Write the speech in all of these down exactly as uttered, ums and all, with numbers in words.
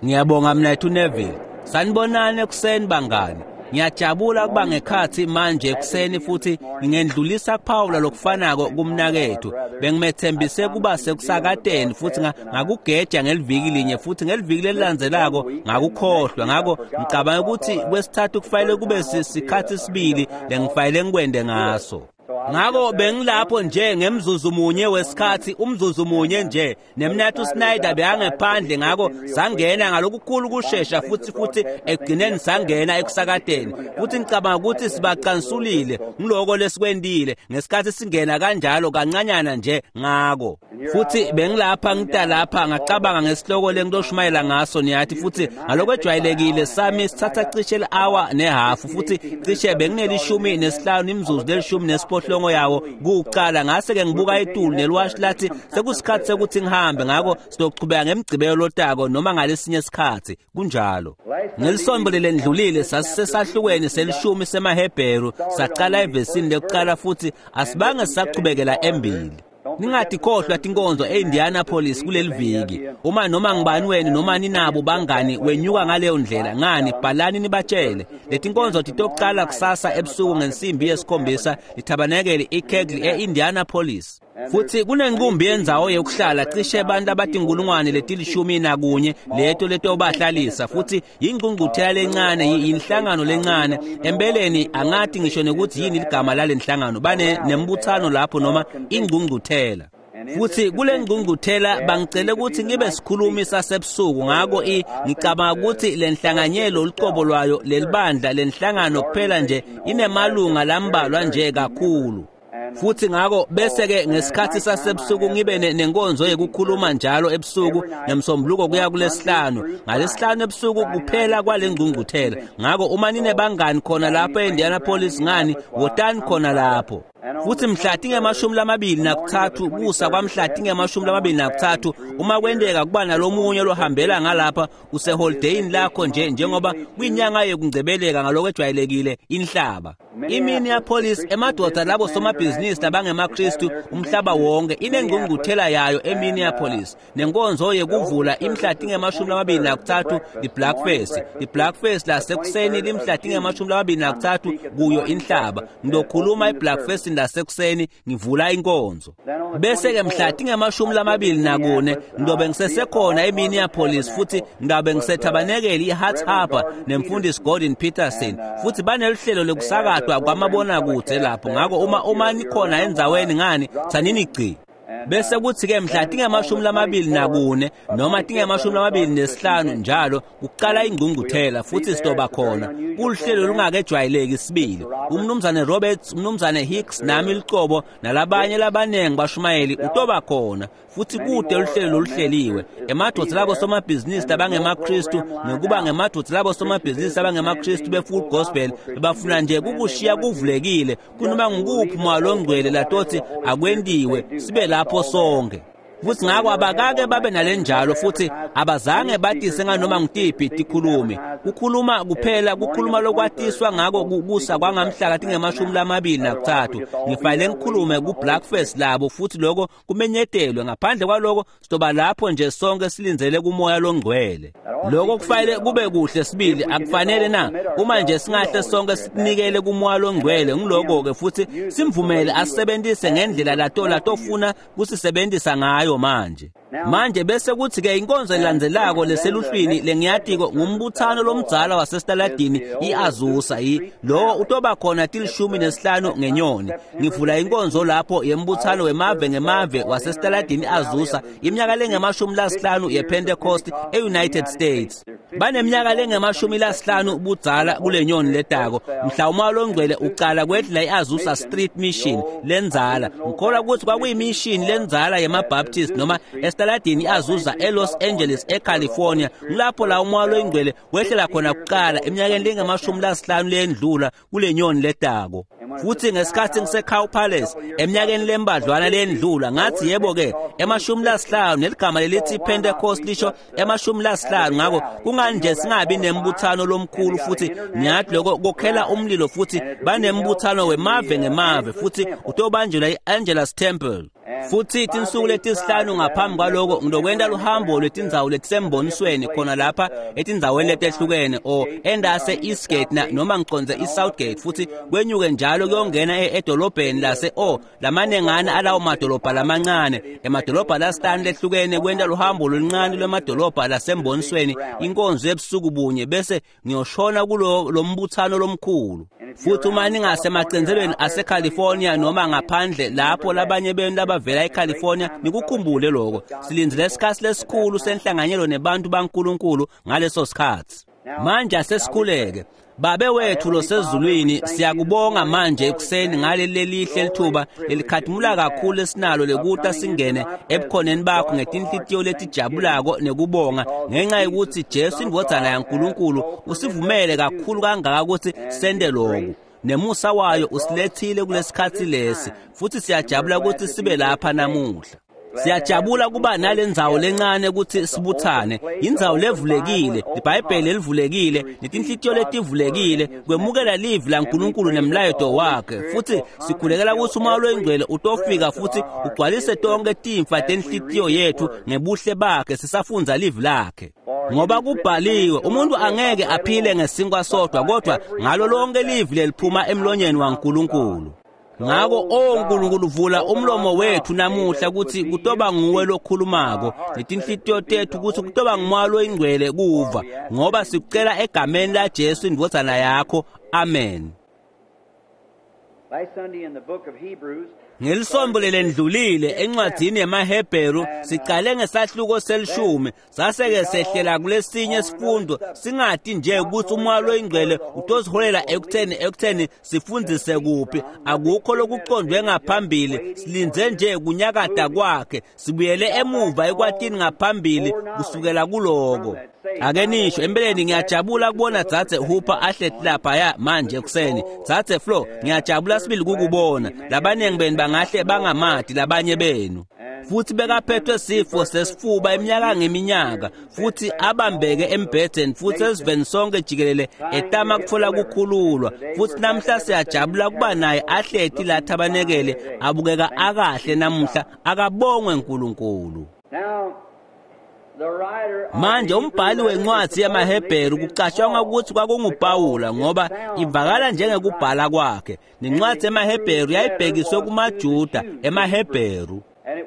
Ngiyabonga mnethu Neville. Sanibonane kuseni bangani. Ngiyajabula kuba ngekhathi manje ekuseni futhi ngingendlulisa kuphawula lokufanako kumnakethu. Bengimethembise kuba sekusakateni futhi ngakugeja ngeliviki linye futhi ngeliviki lelilandzelako ngakukhohlwa. Ngakho ngicabanga ukuthi kwesithathu kufanele kube sikhathi sibili lengifayile ngikwende ngaso. Ngakho bengilapho nje ngemzuzu munye wesikhathi umzuzu munye nje nemnathu Snyder beyangephandle ngakho sangena ngalokukhulu kusheshsha futhi futhi egcineni sangena ekusakateni futhi ngicabanga ukuthi sibacansulile ngiloko lesikwendile ngesikhathi singena kanjalo kancanyana nje ngako futhi bengilapha ngitalapha ngacabanga ngesihloko lengitoshumayela ngaso niyathi futhi ngaloko ejwayelekile sami sithatha cishe le-hour nehafu futhi cishe benginelishumi nesihlanu imzuzu lelishumi nesiphohlongo yawo kuqala ngase ke ngibuka itulu neliwashi lathi sekusikhathi sekuthi ngihambe ngakho sizochubeka ngemgcibelo lotako noma ngalesinye isikhathi kunjalo. Ngelisonto lendlulile sasisesahlukweni selishumi semaHebheru saqala evesini lokuqala futhi asibange sisachubekela embili. Ningathi khohlwa tinkonzo eIndianapolis kuleli viki. Uma noma ngibani wenu noma ninabo bangani wenyuka ngaleyo ndlela ngani bhalani nibatshele. Letinkonzo titokuqala kusasa ebusuku ngensimbi yesikhombisa lithabanekele iKegley eIndianapolis. Futhi kunenkumbi yenzawo yokuhlala cishe abantu abatingulungwane letilishumi nakunye leto leto bahlalisa futhi ingqungquthela lencane yinhlangano lencane empeleni angathi ngisho nekuthi yini ligama lalenhlangano bane nembuthano lapho noma ingqungquthela. Futhi kule ngqungquthela bangicela ukuthi ngibe sikhulumi sasebusuku ngako i ngicabanga ukuthi lenhlanganyelo uliqobo lwayo lelibandla lenhlangano kuphela nje inemalunga lambalwa nje kakhulu. Futhi ngako bese ke ngesikhathi sasebusuku ngibe nenkonzo yokukhuluma njalo ebusuku nemsombuluko kuya kulesihlanu ngalesihlanu ebusuku kuphela kwalengqungquthela. Ngako uma nine bangani khona lapho eIndianapolis ngani wotani khona lapho. Futhi mhla tingemashumi lamabili nakuthathu kusa kwamhla tingemashumi lamabili nakuthathu uma kwendeka kuba nalomunye lohambela ngalapha useholidayini lakho nje njengoba kwinyanga yokungcebeleka ngaloko ejwayelekile inhlaba. IMinneapolis emadoda labo somabhizinisi labangemakristu umhlaba wonke inengqungquthela yayo eMinneapolis nenkonzo yekuvula imhla tingemashumi lamabili nakuthathu iBlackface. iBlackface lasekuseni limhla tingemashumi lamabili nakuthathu kuyo inhlaba. Ngizokhuluma iBlackface lasekuseni ngivula inkonzo. Bese ke mhla tingemashumi lamabili nakune ngizobe ngisesekhona eMinneapolis futhi ngabe ngisethabanekele iHeart Harbor nemfundisi Gordon Peterson futhi banelihlelo lokusaka kwamabona kude lapho ngako uma uma nikhona endzaweni ngani thanini gci. Bese kuthi ke mhla tingemashumi lamabili nakune noma tingemashumi lamabili nesihlanu njalo uqala ingqungquthela futhi sitoba khona kuhlelo lungakejwayeleki sibili umnumzane Roberts umnumzane Hicks nami liqobo nalabanye labanengi bashumayeli utoba khona futhi kude uhlelo oluhleliwe emadoda labo somabhizinisi labangemakristu ngokuba ngemadoda labo somabhizinisi abangemakristu befull gospel bafuna nje kukushiya kuvulekile kunoma ngikuphi mwalongcwele latoti akwendiwe sibe lapho sonke. Futhi ngako abakake babe nalenjalo futhi abazange batise nganoma ngitiphi tikhulumi kukhuluma kuphela kukhuluma lokwatiswa ngako kubusa kwangamhla tingemashumi lamabili nakuthathu ngifayile ngikhulume kuBlackface labo futhi lokho kumenyetelwe ngaphandle kwaloko sitoba lapho nje sonke silinzele kumoya longcwele. Lokho kufanele kube kuhle sibili akufanele na uma nje singahle sonke sinikele kumoya longcwele ngiloko ke futhi simvumele asebenzise ngendlela latola tofuna kusisebenzisa ngayo manje. Manje bese kuthi ke inkonzo elandzelako leseluhlwini lengiyatiko ngumbuthano lomdzala wasestaladini iAzusa yi lo utoba khona tilishumi nesihlanu ngenyoni. Ngivula inkonzo lapho yembuthano wemave ngemave wasestaladini iAzusa iminyaka lengemashumi lasihlanu yePentecost eUnited States. Baneminyaka lengemashumi lasihlanu ubudzala kulenyoni letako mhla umalongcwele uqala kwedla iAzusa Street Mission lenzala ngikholwa ukuthi kwakuyimission lenzala yemabaptist noma estaladini iAzusa eLos Angeles eCalifornia ngilapho la umwalo ingcwele wehlela khona kuqala eminyakeni lengemashumi lasihlanu lendlula kulenyoni letako. Futhi ngesikhathi ngiseCow Palace eminyakeni lembadlwana lendlula ngathi yebo ke emashumi lasihlanu neligama lelithi Pentecost lisho emashumi lasihlanu ngako kungani nje singabi nembuthano lomkhulu futhi ngiyathi lokho kokhela umlilo futhi banembuthano wemave ngemave futhi utobanjela iAngelus Temple. futhi insuku letisihlanu ngaphambi kwaloko ngizokwenda luhambo lwetindzawo letisembonisweni khona lapha etindzaweni letehlukene o endase Eastgate na noma ngiconze eSouthgate futhi kwenyuke njalo kuyongena edolobheni lase o lamanengana alawo madolobha lamancane emadolobha lasitani lehlukene kwenda luhambo oluncane lwemadolobha lasembonisweni inkonzo ebusuku bunye bese ngiyoshona kulo lombuthano lomkhulu futhi uma ningasemacenzelweni aseCalifornia noma ngaphandle lapho labanye benu abavela eCalifornia nikukhumbule lokho silindzele isikhathi lesikhulu senhlanganyelo nebantu baNkulunkulu ngaleso sikhathi manje asesikhuleke babe wethu losezulwini siyakubonga manje ekuseni ngaleli lihle lithuba lelikhathimula kakhulu esinalo lekuta singene ebukhoneni bakho ngetinhlitiyo letijabulako nekubonga ngenxa yokuthi Jesu indvodana yaNkulunkulu usivumele kakhulu kangaka ukuthi sende lokho nemusa wayo usilethile kulesikhathi lesi futhi siyajabula ukuthi sibe lapha namuhla siyajabula kuba nalendzawo lencane ukuthi sibuthane indzawo levulekile iBhayibheli elivulekile netinhlitiyo letivulekile kwemukela livi laNkulunkulu nemlayeto wakhe futhi sikhulekela ukuthi umoya oyingcwele utofika futhi ugcwalise tonke timfa tenhlitiyo yethu ngebuhle bakhe sisafundza livi lakhe ngoba kubhaliwe umuntu angeke aphile ngesinkwa sodwa kodwa ngalo lonke livi leliphuma emlonyeni waNkulunkulu ngako oNkulunkulu vula umlomo wethu namuhla ukuthi kutoba nguwe lokhulumako netinhlitiyo tethu ukuthi kutoba ngumoya oyingcwele kuva ngoba sikucela egameni la Jesu indvodana yakho amen. Last Sunday in the book of Hebrews Ngelisombo lendlulile encwadini yamaHebheru siqale ngesahluko selishumi saseke sehlela kulesinye isifundo singathi nje ukuthi umoya oyingcwele utosiholela ekutheni ekutheni sifundzise kuphi akukho lokuqondwe ngaphambili silinze nje kunyakada kwakhe sibuyele emuva ekwatini ngaphambili kusukela kuloko ake nisho empeleni ngiyajabula kubona Dzadze Hooper ahlethi lapha ya manje ekuseni Dzadze Flo ngiyajabula sibili kukubona labanengi benu bangahle bangamadi labanye benu futhi bekaphethwe sifo sesifuba iminyaka ngeminyaka futhi abambeke embhedeni futhi esiveni sonke jikelele etama kuthola kukhululwa futhi namhla siyajabula kuba naye ahlethi lathi abanekele abukeka akahle namuhla akabongwe uNkulunkulu. Manje umbhali wencwadi yamaHebheru kucashwa ukuthi kwakunguPawula ngoba ivakala njengekubhala kwakhe nencwadi yamaHebheru yayibhekiswe kumaJuda emaHebheru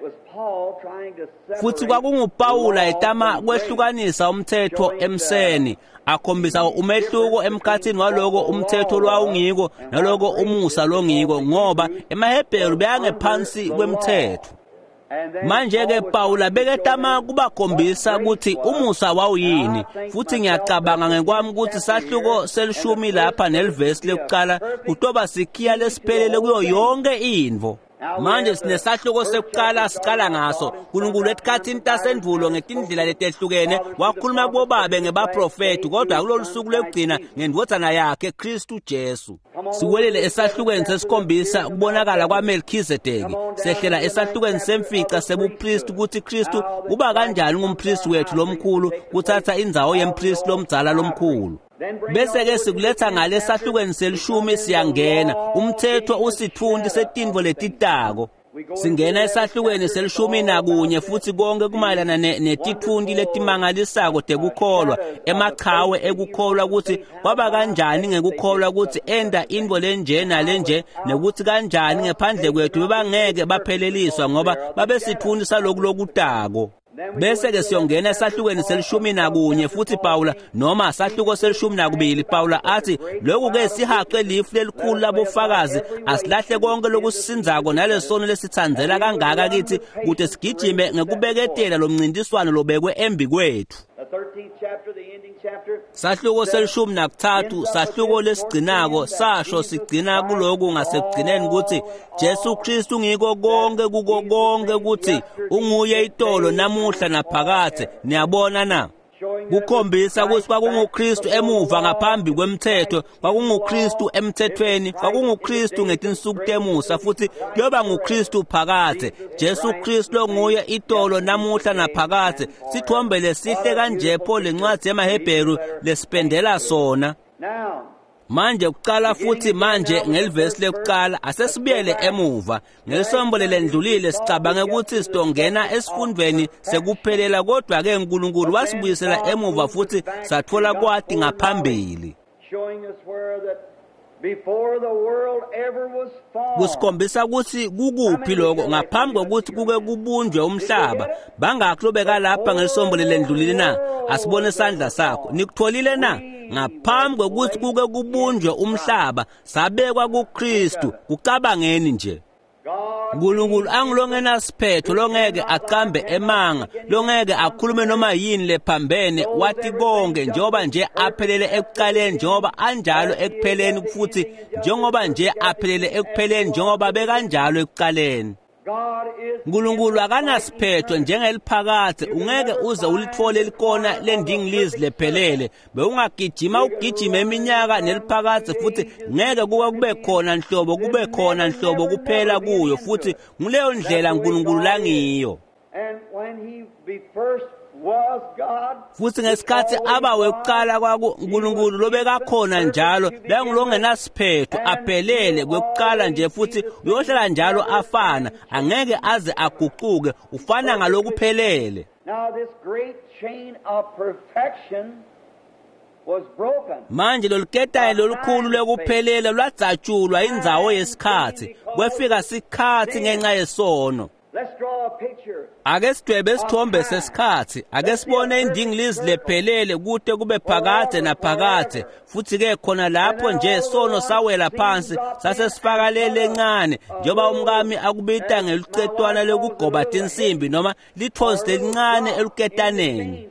futhi kwakunguPawula etama kwehlukanisa umthetho emseni akhombisa umehluko emkhathini waloko umthetho lwawungiko naloko umusa longiko ngoba emaHebheru beyangephansi kwemthetho. Manje ke Pawula beketama kubakhombisa ukuthi umusa wawuyini futhi ngiyacabanga ngekwami ukuthi sahluko selishumi lapha nelivesi lokuqala kutoba sikhiya lesiphelele kuyo yonke indvo. Manje sinesahluko sekuqala siqala ngaso uNkulunkulu esikhathini tasendulo ngetindlela letehlukene wakhuluma kubobabe ngebaprofeti kodwa kulolu suku lokugcina ngendvodana yakhe Kristu Jesu. Siwelele esahlukweni sesikhombisa ukubonakala kwaMelkizedeki sehlela esahlukweni semfica sebupriest ukuthi Kristu kuba kanjani ngumpriest wethu lomkhulu kuthatha indzawo yempriest lomdzala lomkhulu. Bese ke sikuletha ngale sahlukweni selishumi siyangena umthetho usithundi setindvo letitako singena esahlukweni selishumi nakunye futhi konke kumayelana netithundi letimangalisako tekukholwa emachawe ekukholwa ukuthi kwaba kanjani ngekukholwa ukuthi enda indvo lenje nalenje nekuthi kanjani ngephandle kwethu bebangeke bapheleliswa ngoba babe sithundi salokhu lokutako. Bese ke siyongena esahlukweni selishumi nakunye futhi Pawula noma sahluko selishumi nakubili Pawula athi lokhu ke sihaqe lifu lelikhulu labofakazi asilahle konke lokusinzako nalesono lesithandzela kangaka kithi kude sigijime ngekubeketela lomncintiswano lobekwe embi kwethu. Sahluko selishumi nakuthathu sahluko lesigcinako sasho sigcina kuloko ngasekugcineni ukuthi Jesu Kristu ngiko konke kuko konke ukuthi unguye itolo namuhla naphakathe niyabona na kukhombisa ukuthi kwakunguKristu emuva ngaphambi kwemthetho kwakunguKristu emthethweni kwakunguKristu ngetinsuku temusa futhi kuyoba nguKristu phakathe Jesu Kristu nguye itolo namuhla naphakathe sithombe lesihle kanje pho lencwadi yamaHebheru lesipendela sona. Manje kuqala futhi manje ngelivesi lekuqala asesibiyele emuva ngesombo lendlulile sicabange ukuthi sitongena esifundweni sekuphelela kodwa ke uNkulunkulu wasibuyisela emuva futhi sathola kwathi ngaphambili kusikhombisa ukuthi kukuphi lokho ngaphambi kokuthi kuke kubunjwe umhlaba bangakho lobeka lapha ngesombo lendlulile na asibone isandla sakho nikutholile na ngaphambi kokuthi kuke kubunjwe umhlaba sabekwa kuKristu kucabangeni nje uNkulunkulu angilongena siphetho longeke aqambe emanga longeke akhulume noma yini lephambene wathi konke njengoba nje aphelele ekuqaleni njengoba anjalo ekupheleni futhi njengoba nje aphelele ekupheleni njengoba bekanjalo ekuqaleni uNkulunkulu akanasiphetho njengeliphakathi ungeke uze ulithole likona lendingilizi lephelele bewungagijima ugijima eminyaka neliphakathi futhi ngeke kuwe kube khona nhlobo kube khona nhlobo kuphela kuyo futhi nguleyo ndlela uNkulunkulu langiyo futhi ngesikhathi abawe kuqala kwakuNkulunkulu lobeka khona njalo bengilongenasiphetho aphelele kwekuqala nje futhi uyohlala njalo afana angeke aze aguquke ufana ngalokuphelele. Now this great chain of perfection was broken. Manje loluketayo lolukhulu lekuphelela lwadzatshulwa indzawo yesikhathi kwefika sikhathi ngenxa yesono. Let's draw a picture. Ake sidwebe isithombe sesikhathi ake sibone indingilizi lephelele kude kube phakade naphakade futhi ke khona lapho nje sono sawela phansi sase sifakalele encane njoba umkami akubita ngelucetwana lokugoba insimbi noma lithozi elincane eluketaneni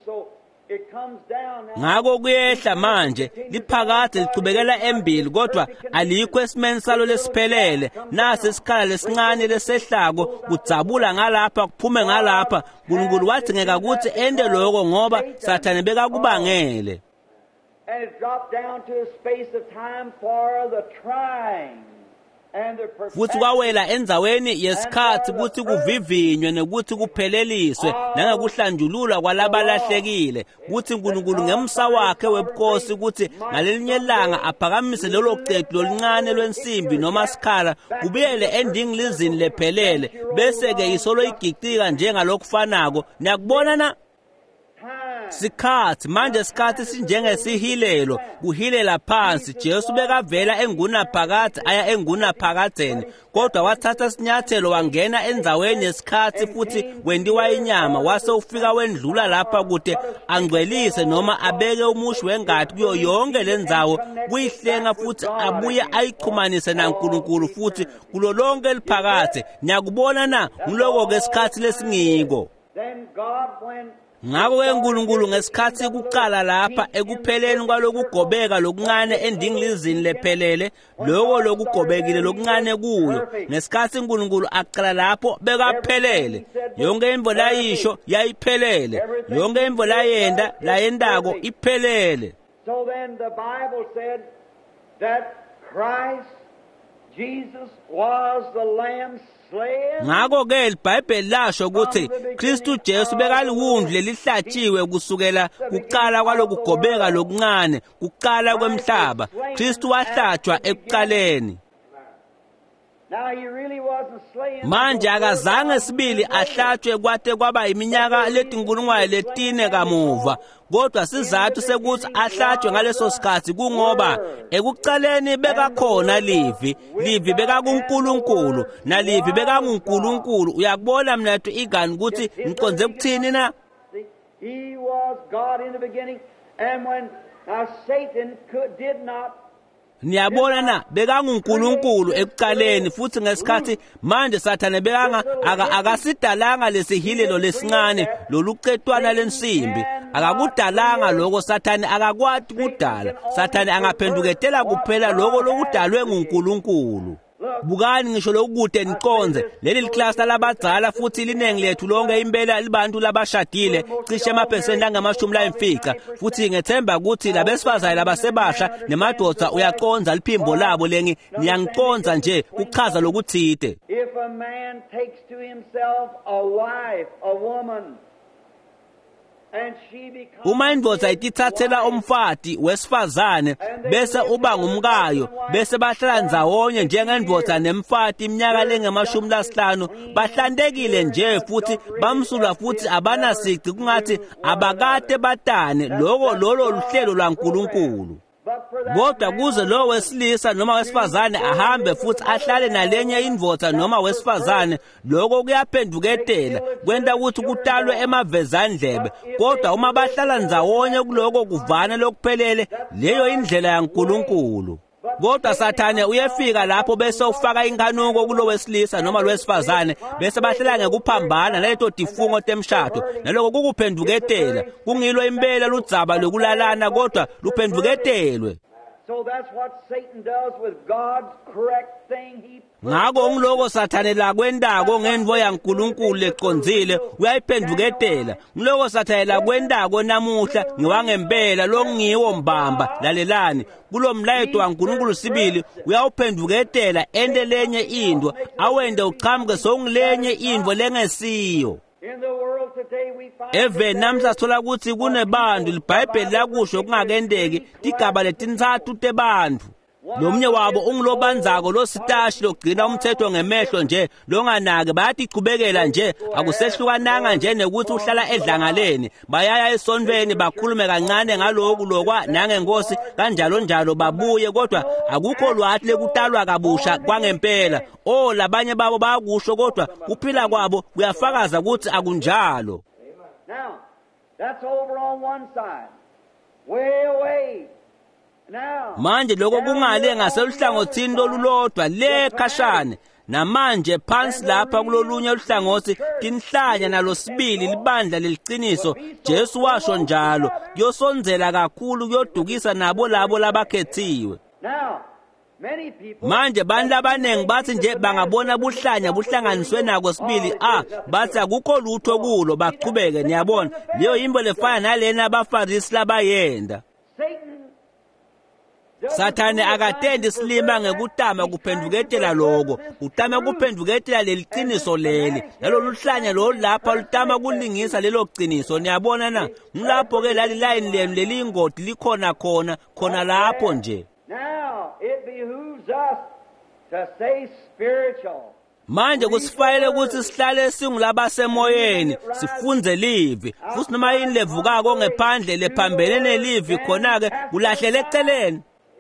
ngako kuyehla manje liphakade lichubekela embili kodwa alikho esimeni salo lesiphelele nasi isikhala lesincane lesehlako kudzabula ngalapha kuphume ngalapha uNkulunkulu wathi ngeka ukuthi ende lokho ngoba sathane bekakubangele and it dropped down to a space of time for the trying futhi kwawela enzaweni yesikhathi ukuthi kuvivinywe nekuthi kupheleliswe nangekuhlanjululwa kwalabalahlekile ukuthi uNkulunkulu ngemsa wakhe webukhosi ukuthi ngalelinye ilanga aphakamise lelo qeqo lolincane lwensimbi noma sikhala kubiyele endingilizini lephelele bese ke isolo igicika njengalokufanako niyakubona na sikhathi manje sikhathi sinjengesihilelo kuhilela phansi Jesu bekavela engunaphakade aya engunaphakadeni kodwa wathatha sinyathelo wangena enzaweni yesikhathi futhi wendiwa inyama wase ufika wendlula lapha kude angcwelise noma abeke umushi wengathi kuyo yonke lendzawo kuyihlenga futhi abuye ayiqhumanise naNkulunkulu futhi kulo lonke eliphakade nyakubona na ngiloko ke isikhathi lesingiko then God when ngako ke uNkulunkulu ngesikhathi kuqala lapha ekupheleni kwalokugobeka lokuncane endingilizini lephelele lokho lokugobekile lokuncane kuyo ngesikhathi uNkulunkulu aqala lapho bekaphelele yonke imvo layisho yayiphelele yonke imvo layenda layendako iphelele. So then the Bible said that Christ Jesus was the lamb ngako ke iBhayibheli lasho ukuthi Kristu Jesu bekaliwundle lihlatshiwe kusukela kuqala kwalokugobeka lokuncane kuqala kwemhlaba Kristu wahlatshwa ekuqaleni manje akazange sibili ahlatshwe kwate kwaba iminyaka letinkulungwane letine kamuva kodwa sizathu sekuthi ahlatshwe ngaleso sikhathi kungoba ekuqaleni bekakhona livi livi beka kuNkulunkulu nalivi beka kuNkulunkulu uyakubona mnethu igani ukuthi ngiconze ukuthini na he was God in the beginning and when uh, Satan could, did not niyabona na bekanguNkulunkulu ekuqaleni futhi ngesikhathi manje sathane bekanga akasidalanga lesihilelo lesincane loluqetwana lensimbi akakudalanga lokho sathane akakwati kudala sathane angaphenduketela kuphela lokho lokudalwe nguNkulunkulu bukani ngisho lokude niqonze leli liclasta labadzala futhi linengi lethu lonke impela libantu labashadile cishe amaphesenti angamashumi layimfica futhi ngethemba ukuthi labesifazane labasebasha nemadoda uyaqonza liphimbo labo lengi niyangiqonza nje kuchaza lokuthide if a man takes to himself a wife a woman Uma indvodza itithathela umfati wesifazane bese uba ngumkayo bese bahlala ndzawonye njengendvodza nemfati iminyaka lengemashumi lasihlanu bahlantekile nje futhi bamsulwa futhi abanasici kungathi abakade batane loko lolo luhlelo lwaNkulunkulu. Kodwa kuze lo wesilisa noma wesifazane ahambe futhi ahlale nalenye indvodza noma wesifazane lokho kuyaphenduketela kwenta ukuthi kutalwe emavezandlebe. Kodwa uma bahlala ndzawonye kuloko kuvana lokuphelele leyo indlela yaNkulunkulu. Kodwa Sathane uyefika lapho bese ufaka inkhanuko kulo wesilisa noma lwesifazane bese bahlala ngekuphambana naleto tifungo temshado naloko kukuphenduketela kungilo impela ludzaba lokulalana kodwa luphenduketelwe. So that's what Satan does with God's correct thing. He ngako ngiloko Sathane la kwendako ngendvo yaNkulunkulu lecondzile uyayiphenduketela. Ngiloko Sathane la kwendako namuhla ngiwangempela lo ngiwo mbamba lalelani kulo mlayeto waNkulunkulu sibili uyawuphenduketela ende lenye indvo awende uqhamuke songilenye indvo lengesiyo. Eve namhla sithola ukuthi kunebantu liBhayibheli lakusho kungakendeki tigaba letintsathu tebantu. Lomnye wabo ungilobanzako lo sitashi logcina umthetho ngemehlo nje longanake bayathi iqhubekela nje akusehlukananga nje nekuthi uhlala edlangaleni bayaya esonveni bakhulume kancane ngaloku lokwa nangenkosi kanjalo njalo babuye kodwa akukho lwathi lekutalwa kabusha kwangempela. Oh labanye babo bayakusho kodwa kuphila kwabo kuyafakaza ukuthi akunjalo. Now that's over on one side. Way away. Manje lokho kungale ngaseluhlangothini lolulodwa le khashane namanje phansi lapha kulolunye uhlangothi tinhlanya nalosibili libandla leliciniso Jesu washo njalo kuyosonzela kakhulu kuyodukisa nabo labo labakhethiwe. Manje bantu abanengi bathi nje bangabona buhlanya buhlanganiswe nako sibili ah bathi akukho lutho kulo baqhubeke. Niyabona leyo imbo lefana nalena abaFarisi labayenda. Sathane akatendi silima ngekutama kuphenduketela lokho utama kuphenduketela leliciniso leli nalo luhlanya lo lapha lutama kulingisa lelo qiniso. Niyabona na ngilapho ke lali line lenu lelingodi likhona khona khona lapho nje. Now it behooves us to stay spiritual. Manje kusifanele ukuthi sihlale singulabasemoyeni sifunze livi futhi noma yini levukako ngephandle lephambene nelivi khona ke kulahlele eceleni.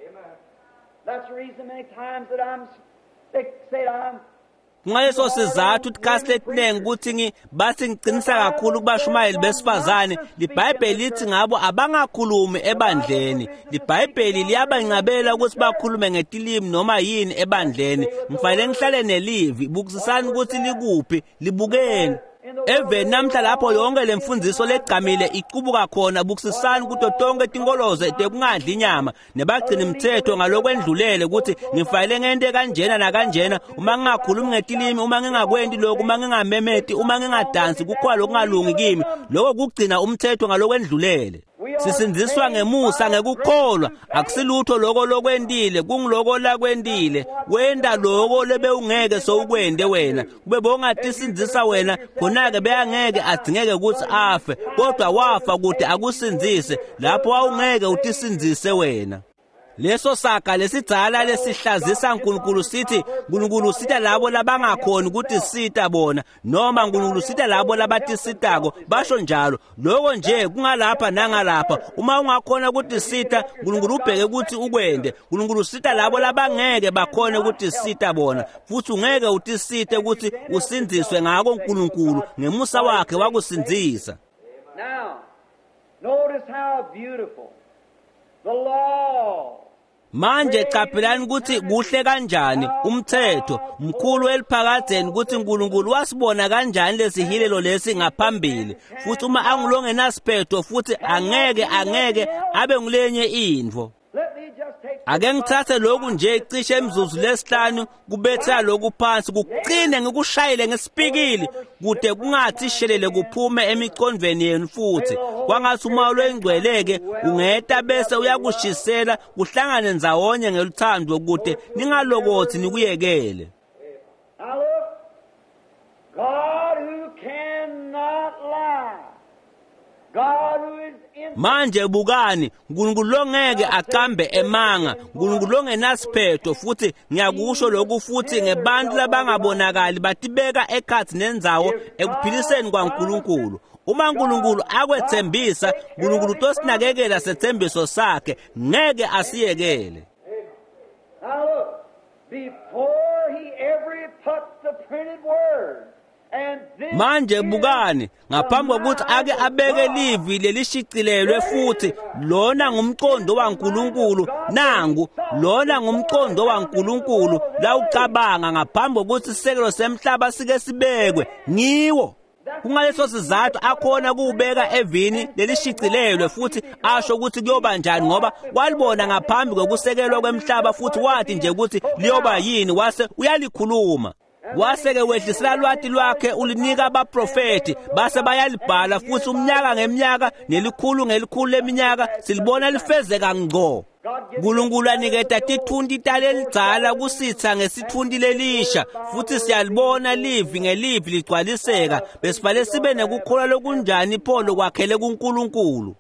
That's the reason many times that I'm said I'm Ngayeso sizathu utkasle etinengi ukuthi ngi bathi ngiqinisa kakhulu kubashumayeli besifazane liBhayibheli lithi ngabo abangakhulumi ebandleni. liBhayibheli liyabangcabela ukuthi bakhulume ngetilimi noma yini ebandleni. Ngifanele ngihlale nelivi bukisisani ukuthi likuphi libukeni. Eve namhla lapho yonke lemfundiso legcamile iqubuka khona bukisisani kuto tonke tinkolozo tekungadli inyama nebagcina imithetho ngalokwendlulele ukuthi ngifanele ngente kanjena na kanjena uma ngingakhulumi ngetilimi uma ngingakwendi lokho uma ngingamemeti uma ngingadansi kukhona lokungalungi kimi lokho kugcina umthetho ngalokwendlulele. Sisinziswa ngemusa ngekukholwa akusilutho lokho lokwendile kungiloko la kwendile wenda lokho lebe ungeke sowukwende wena kube bongatisindisa wena khona ke beyangeke adingeke ukuthi afe kodwa wafa ukuthi akusinzise lapho awungeke utisinzise wena. Leso saga lesidzala lesihlazisa uNkulunkulu sithi uNkulunkulu sitha labo labangakhona ukuthi sita bona noma uNkulunkulu sitha labo labatisitako basho njalo lokho nje kungalapha nangalapha uma ungakhona ukuthi sita uNkulunkulu ubheke ukuthi ukwende uNkulunkulu sitha labo labangeke bakhona ukuthi sita bona futhi ungeke utisite ukuthi usinziswe ngako uNkulunkulu ngemusa wakhe wakusinzisa. Now notice how beautiful the law. Manje qaphelani ukuthi kuhle kanjani umthetho mkhulu eliphakadzeni ukuthi uNkulunkulu wasibona kanjani lesihilelo lesi ngaphambili futhi uma angilongenasiphetho futhi angeke angeke abe ngilenye indvo. Ake ngithathe lokhu nje icishe imizuzu lesihlanu kubetha lokhu phansi kuqine ngikushayile ngesipikili kude kungathi shelele kuphume emiconveni yenu futhi kwangathi uma lwengcweleke ungeta bese uyakushisela kuhlangane ndzawonye ngeluthando kude ningalokothi nikuyekele. God who cannot lie. God who is in manje bukani uNkulunkulu longeke aqambe emanga uNkulunkulu longenasiphetho futhi ngiyakusho lokhu futhi ngebantu labangabonakali batibeka ekhathi nendzawo ekuphiliseni kwaNkulunkulu uma uNkulunkulu akwethembisa uNkulunkulu tosinakekela sethembiso sakhe ngeke asiyekele. Now look, before he ever put the printed word, and this manje bukani ngaphambi kokuthi ake abeke livi lelishicilelwe futhi lona ngumqondo waNkulunkulu nangu lona ngumqondo waNkulunkulu la ucabanga ngaphambi kokuthi isekelo semhlaba sike sibekwe ngiwo. Kungaleso sizathu akhona kubeka evini lelishicilelwe futhi asho ukuthi kuyoba njani ngoba walibona ngaphambi kokusekelwa kwemhlaba futhi wathi nje ukuthi liyoba yini wase uyalikhuluma. Waseke wehlisela lwati lwakhe ulinika abaprofeti base bayalibhala futhi umnyaka ngeminyaka nelikhulu ngelikhulu leminyaka silibona lifezeka ngqo. uNkulunkulu aniketa tithundi talelidzala kusitha ngesithundi lelisha futhi siyalibona livi ngelivi ligcwaliseka besibale sibe nekukholwa lokunjani pho lokwakhele kuNkulunkulu.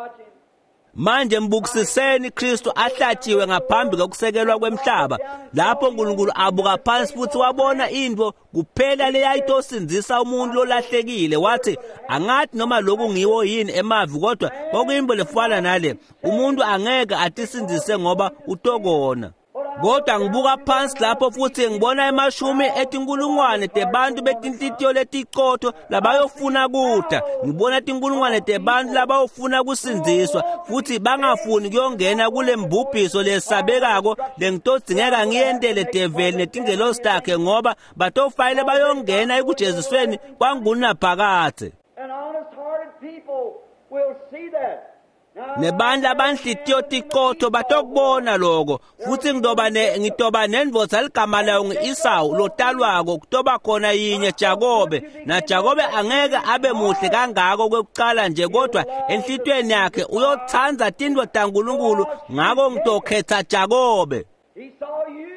Manje mbukisiseni Kristu ahlatshiwe ngaphambi kokusekelwa kwemhlaba lapho uNkulunkulu abuka phansi futhi wabona into kuphela leyayitosinzisa umuntu lolahlekile wathi angathi noma lokhu ngiwo yini emavi kodwa kwakuyimbo lefana nale umuntu angeke atisinzise ngoba utokona. Kodwa ngibuka phansi lapho futhi ngibona emashumi etinkulungwane tebantu betinhlitiyo letiqotho labayofuna kuda ngibona tinkulungwane tebantu labayofuna kusinziswa futhi bangafuni kuyongena kule mbubhiso lesabekako lengitodzingeka ngiyentele develi netingelosi takhe ngoba batofayile bayongena ekujezisweni kwaNgunaphakade. and honest-hearted people will see that. Nebandla abanhlitiyo tiqotho batokubona lokho futhi ngidoba ne ngitoba nenvoza ligama layo ngeIsawu lotalwako kutoba khona yinye Jakobe na Jakobe angeke abe muhle kangako kwekuqala nje kodwa enhlitweni yakhe uyothanza tindwa taNkulunkulu ngako ngitokhetha Jakobe. He saw you,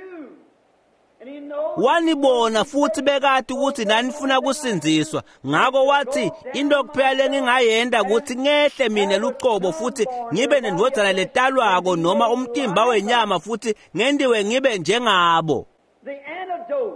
and he knows. Wanibona futhi bekati ukuthi nanifuna kusinziswa ngako wathi into kuphela lengingayenda ukuthi ngehle mina luqobo futhi ngibe nendvodzana letalwako noma umtimba wenyama futhi ngendiwe ngibe njengabo. The antidote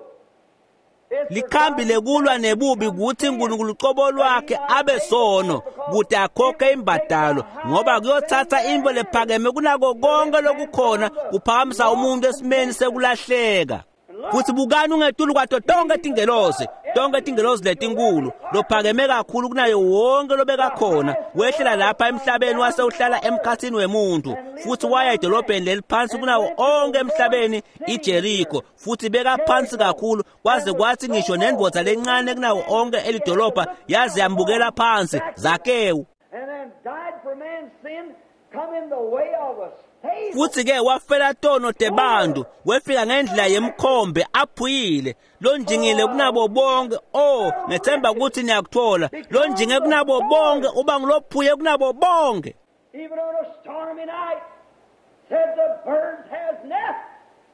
is Likhambi lekulwa nebubi ukuthi uNkulunkulu uqobo lwakhe abe sono kuti akhokhe imbadalo ngoba kuyothatha imbo lephakeme kunako konke lokukhona kuphakamisa umuntu esimeni sekulahleka. Futhi bukani ungetulu kwato tonke tingelozi tonke tingelozi letinkulu lophakeme kakhulu kunayo wonke lobeka khona wehlela lapha emhlabeni wase uhlala emkhathini wemuntu futhi waya edolobheni leliphansi kunawo onke emhlabeni iJericho futhi beka phansi kakhulu kwaze kwathi ngisho nendvodza lencane kunawo onke elidolobha yaze yambukela phansi Zakewu. and then died for man's sin, come in the way of a stable. Futhi ke wafela tono tebantu wefika ngendlela yemkhombe aphuyile lonjingile kunabo bonke oh ngethemba ukuthi niyakuthola lonjinge kunabo bonke uba ngilophuye kunabo bonke. Even on a stormy night, said the birds has nests,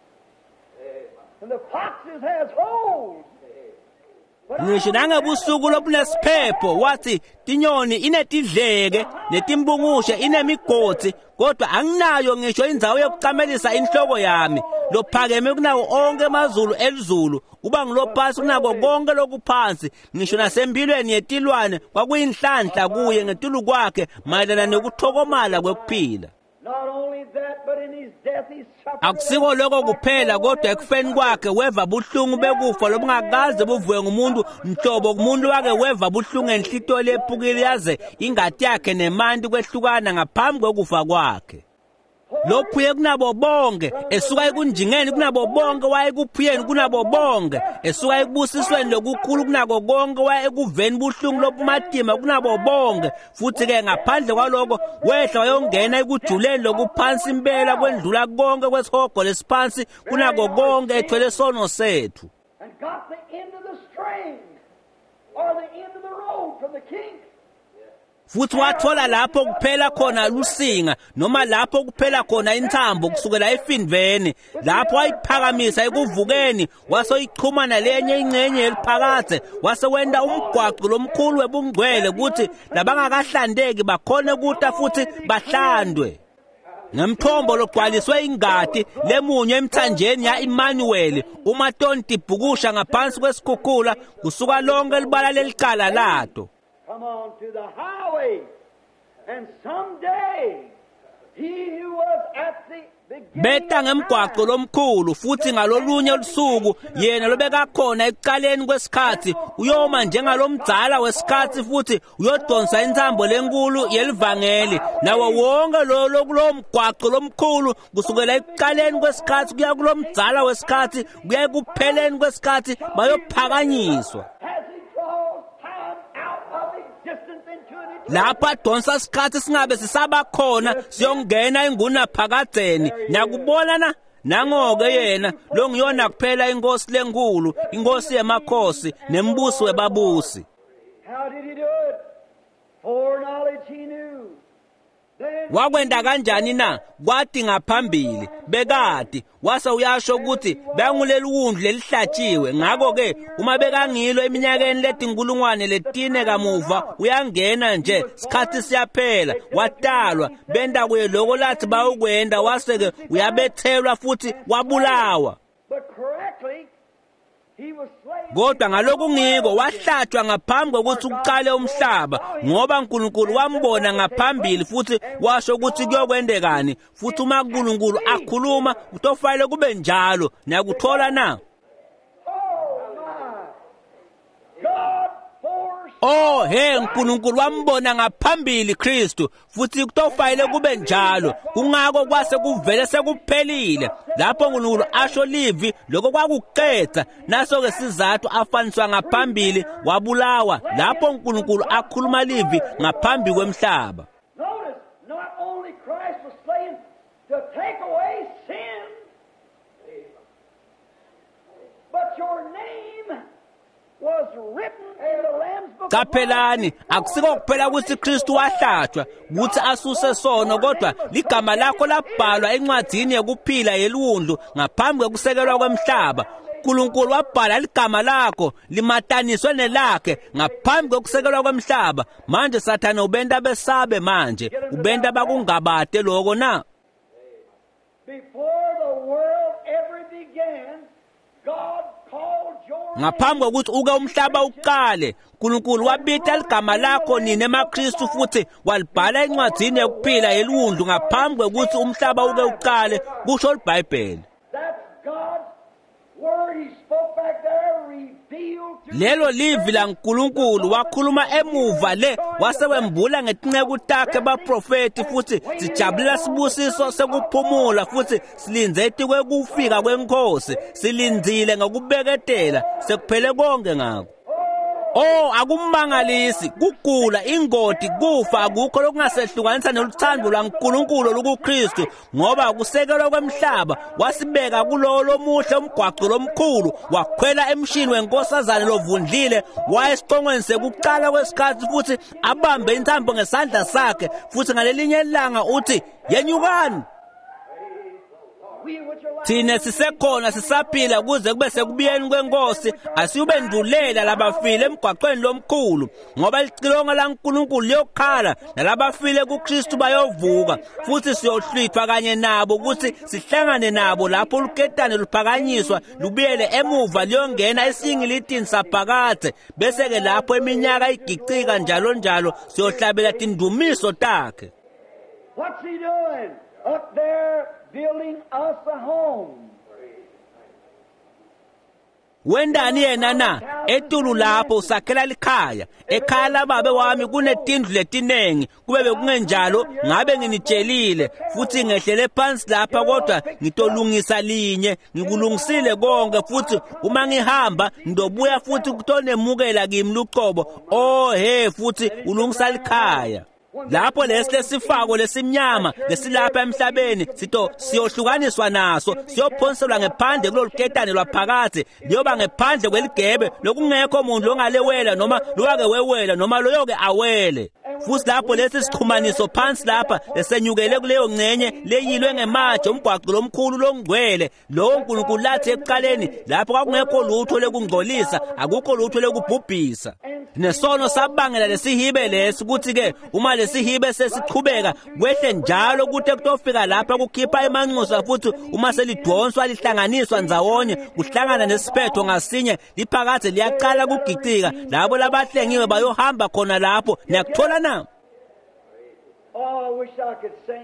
and the foxes has holes. But Ngisho nangebusuku lobunesphepho wathi tinyoni inetidleke netimbungushe inemigodi kodwa anginayo ngisho indzawo yokucamelisa inhloko yami lophakeme kunawo onke amazulu elizulu uba ngilophansi kunako konke lokuphansi ngisho nasempilweni yetilwane kwakuyinhlanhla kuye ngetulu kwakhe mayelana nokuthokomala kwekuphila. not only that, but in his death he suffered. Akusiko lokho kuphela kodwa ekufeni kwakhe weva buhlungu bekufa lobungakaze buvuke ngumuntu nhlobo kumuntu wake weva buhlungu enhlitiyo lephukile yaze ingati yakhe nemanti kwehlukana ngaphambi kokufa kwakhe. Lophuye kunabo bonke esuka ekunjingeni kunabo bonke waye ekuphuyeni kunabo bonke esuka ekubusisweni lokukhulu kunako konke waye ekuveni buhlungu lobumatima kunabo bonke futhi ke ngaphandle kwaloko wehla wayongena ekujuleni lokuphansi impela kwendlula konke kwesihogo lesiphansi kunako konke ethwele sono sethu. And got the end of the string, or the end of the road from the king. futhi wathola lapho kuphela khona lusinga noma lapho kuphela khona inthambo kusukela efinveni lapho ayiphakamisa ekuvukeni wasoyichumana lenye ingcenye eliphakathe wasewenda umgwaqo lomkhulu webungcwele ukuthi labangakahlandeki bakhona ukuthi futhi bahlandwe ngemthombo logcwaliswe ingadi lemunye emthanjeni ya Emmanuel umatonti bhukusha ngaphansi kwesikhukhula kusuka lonke libala lelicala lato. Come on to the highway, and someday he who was at the beta ngemgwaqo lomkhulu futhi ngalolunye usuku yena lobeka khona ekuqaleni kwesikhathi uyoma njengalomdzala wesikhathi futhi uyodonsa inthambo lenkulu yelivangeli nawo wonke lo lokulomgwaqo lomkhulu kusukela ekuqaleni kwesikhathi kuya kulomdzala wesikhathi kuya kupheleni kwesikhathi bayophakanyiswa lapha donsa isikhathi singabe sisaba khona siyongena inguna phakadzeni nakubona na nangoke yena lo ngiyona kuphela inkosi lenkulu inkosi yemakhosi nembusi webabusi. How did he do it? Foreknowledge he knew. Wakwenda kanjani na kwathi ngaphambili bekade wase uyasho ukuthi benguleli wundlu lelihlatshiwe ngakho ke uma bekangilo eminyakeni letinkulungwane letine kamuva uyangena nje sikhathi siyaphela watalwa benda kuye lokho lathi bayokwenda wase ke uyabethelwa futhi wabulawa. But correctly he was slain. Kodwa ngalokho ngiko wahlatshwa ngaphambi kokuthi uqale umhlaba ngoba uNkulunkulu wambona ngaphambili futhi washo ukuthi kuyokwendekani futhi uma uNkulunkulu akhuluma utofanele kube njalo nakuthola na. Oh he uNkulunkulu wambona ngaphambili Kristu futhi kutofanele kube njalo kungako kwase kuvele sekuphelile lapho uNkulunkulu asho livi lokho kwakuqedza naso ke sizathu afaniswa ngaphambili wabulawa lapho uNkulunkulu akhuluma livi ngaphambi kwemhlaba. Notice, not only Christ was slain to take away sin, but your name was written in the Lamb's book. Kapelani akusiko kuphela ukuthi Kristu wahlatshwa ukuthi asuse sono kodwa ligama lakho labhalwa encwadini yokuphila yelundlu ngaphambi kokusekelwa kwemhlaba. uNkulunkulu wabhala ligama lakho limataniswe nelakhe ngaphambi kokusekelwa kwemhlaba. Manje Sathane ubenda besabe manje ubenda bakungabade lokho na. Before the world ever began, God called your ngaphambi kokuthi uke umhlaba uqale uNkulunkulu wabitha ligama lakho nina emakristu futhi walibhala encwadini yokuphila yelundlu ngaphambi kokuthi umhlaba uke uqale kusho iBhayibheli. That's God's word. He spoke back there, revealed to lelo livi la uNkulunkulu wakhuluma emuva le wasewembula ngetinceku takhe baprofeti futhi sijabula sibusiso sekuphumula futhi silinzeti kwekufika kwenkosi silindzile ngokubeketela sekuphele konke ngako. Oh akumangalisi kugula ingodi kufa akukho lokungasehlukanisa neluthando lwaNkulunkulu lukuKristu ngoba kusekelwa kwemhlaba wasibeka kulo lomuhle umgwaqo lomkhulu wakhwela emshini wenkosazana lovundlile wayesiqongweni sekuqala kwesikhathi futhi abambe inthambo ngesandla sakhe futhi ngalelinye ilanga uthi yenyukani. Thina sisekhona sisaphila kuze kube sekubiyeni kwenkosi asiyubendulela labafile emgwaqweni lomkhulu ngoba licilonga laNkulunkulu liyokhala nalabafile kuKristu bayovuka futhi siyohlwithwa kanye nabo ukuthi sihlangane nabo lapho uluketane luphakanyiswa lubiyele emuva liyongena esingilitini saphakade bese ke lapho eminyaka igicika njalo njalo siyohlabela tindumiso takhe. What's he doing? Up there building us a home. Wendani yena na etulu lapho usakhela likhaya ekhaya lababe wami kunetindlu letinengi kube bekungenjalo ngabe nginitshelile futhi ngehlele phansi lapha kodwa ngitolungisa linye ngikulungisile konke futhi uma ngihamba ndobuya futhi kutonemukela kimi luqobo oh he futhi ulungisa likhaya. Lapho lesifako lesimnyama lesilapha emhlabeni sito siyohlukaniswa naso siyophonselwa ngephandle kuloluketane lwaphakade liyoba ngephandle kweligebe lokungekho umuntu longalewela noma loke wewela noma loyoke awele futhi lapho lesi sichumaniso phansi lapha esenyukele kuleyo ngcenye leyilwe ngematshe umgwaqo lomkhulu longcwele lo uNkulunkulu lathi ekuqaleni lapho kwakungekho lutho lekungcolisa akukho lutho lekubhubhisa nesono sabangela lesihibe lesi ukuthi ke uma lesihibe sesichubeka kwehle njalo kuthi kutofika lapha kukhipha emanxusa futhi uma selidonswa lihlanganiswa ndzawonye kuhlangana nesiphetho ngasinye liphakathi liyaqala kugicika labo labahlengiwe bayohamba khona lapho niyakuthola na Oh, I wish I could sing.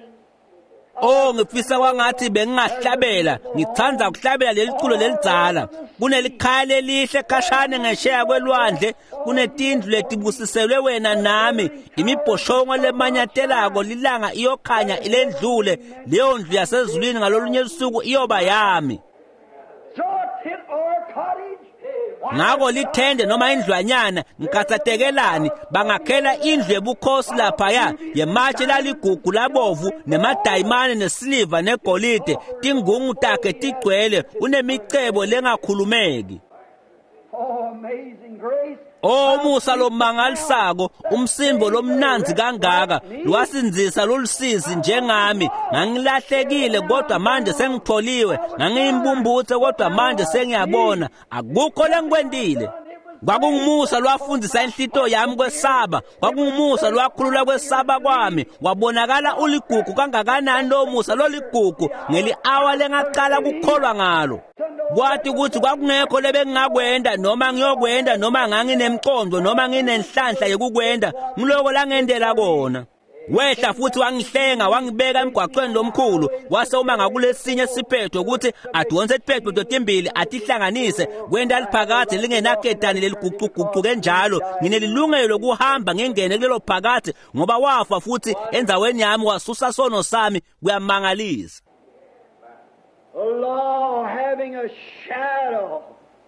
Oh ngifisa kwangathi bengingahlabela ngithanda ukuhlabela leliculo lelidzala kunelikhaya lelihle kashane ngesheya kwelwandle kunetindlu letibusiselwe wena nami imibhoshongo lemanyatelako lilanga iyokhanya ilendlule leyo ndlu yasezulwini ngalolunye usuku iyoba yami So a tent or a cottage. ngako lithende noma indlwanyana ngikathatekelani bangakhela indlu ebukhosi laphaya yematshe laligugu labovu nemadayimane nesiliva negolide tingungu takhe tigcwele unemicebo lengakhulumeki Oh, amazing grace. Oh musa lomangalisako umsimbo lomnanzi kangaka lwasinzisa lolusizi njengami ngangilahlekile kodwa manje sengitholiwe ngangiyimbumbuthe kodwa manje sengiyabona akukho lengikwendile kwakungumusa lwafundisa inhlito yami kwesaba kwakungumusa lwakhulula kwesaba kwami wabonakala uligugu kangakanani lo musa loligugu ngeli hour lengaqala ukukholwa ngalo kwathi ukuthi kwakungekho lebengingakwenda noma ngiyokwenda noma nganginemqondo noma nginenhlanhla yokukwenda ngiloko la ngendela kona wehla futhi wangihlenga wangibeka emgwaqweni lomkhulu wase uma ngakulesinye siphetho ukuthi adonse siphetho totimbili atihlanganise kwenda liphakathi lingenaketani leliguquguqu kenjalo nginelilungelo lokuhamba ngengene kulelo phakathi ngoba wafa futhi enzaweni yami wasusa sono sami kuyamangalisa The law having a shadow,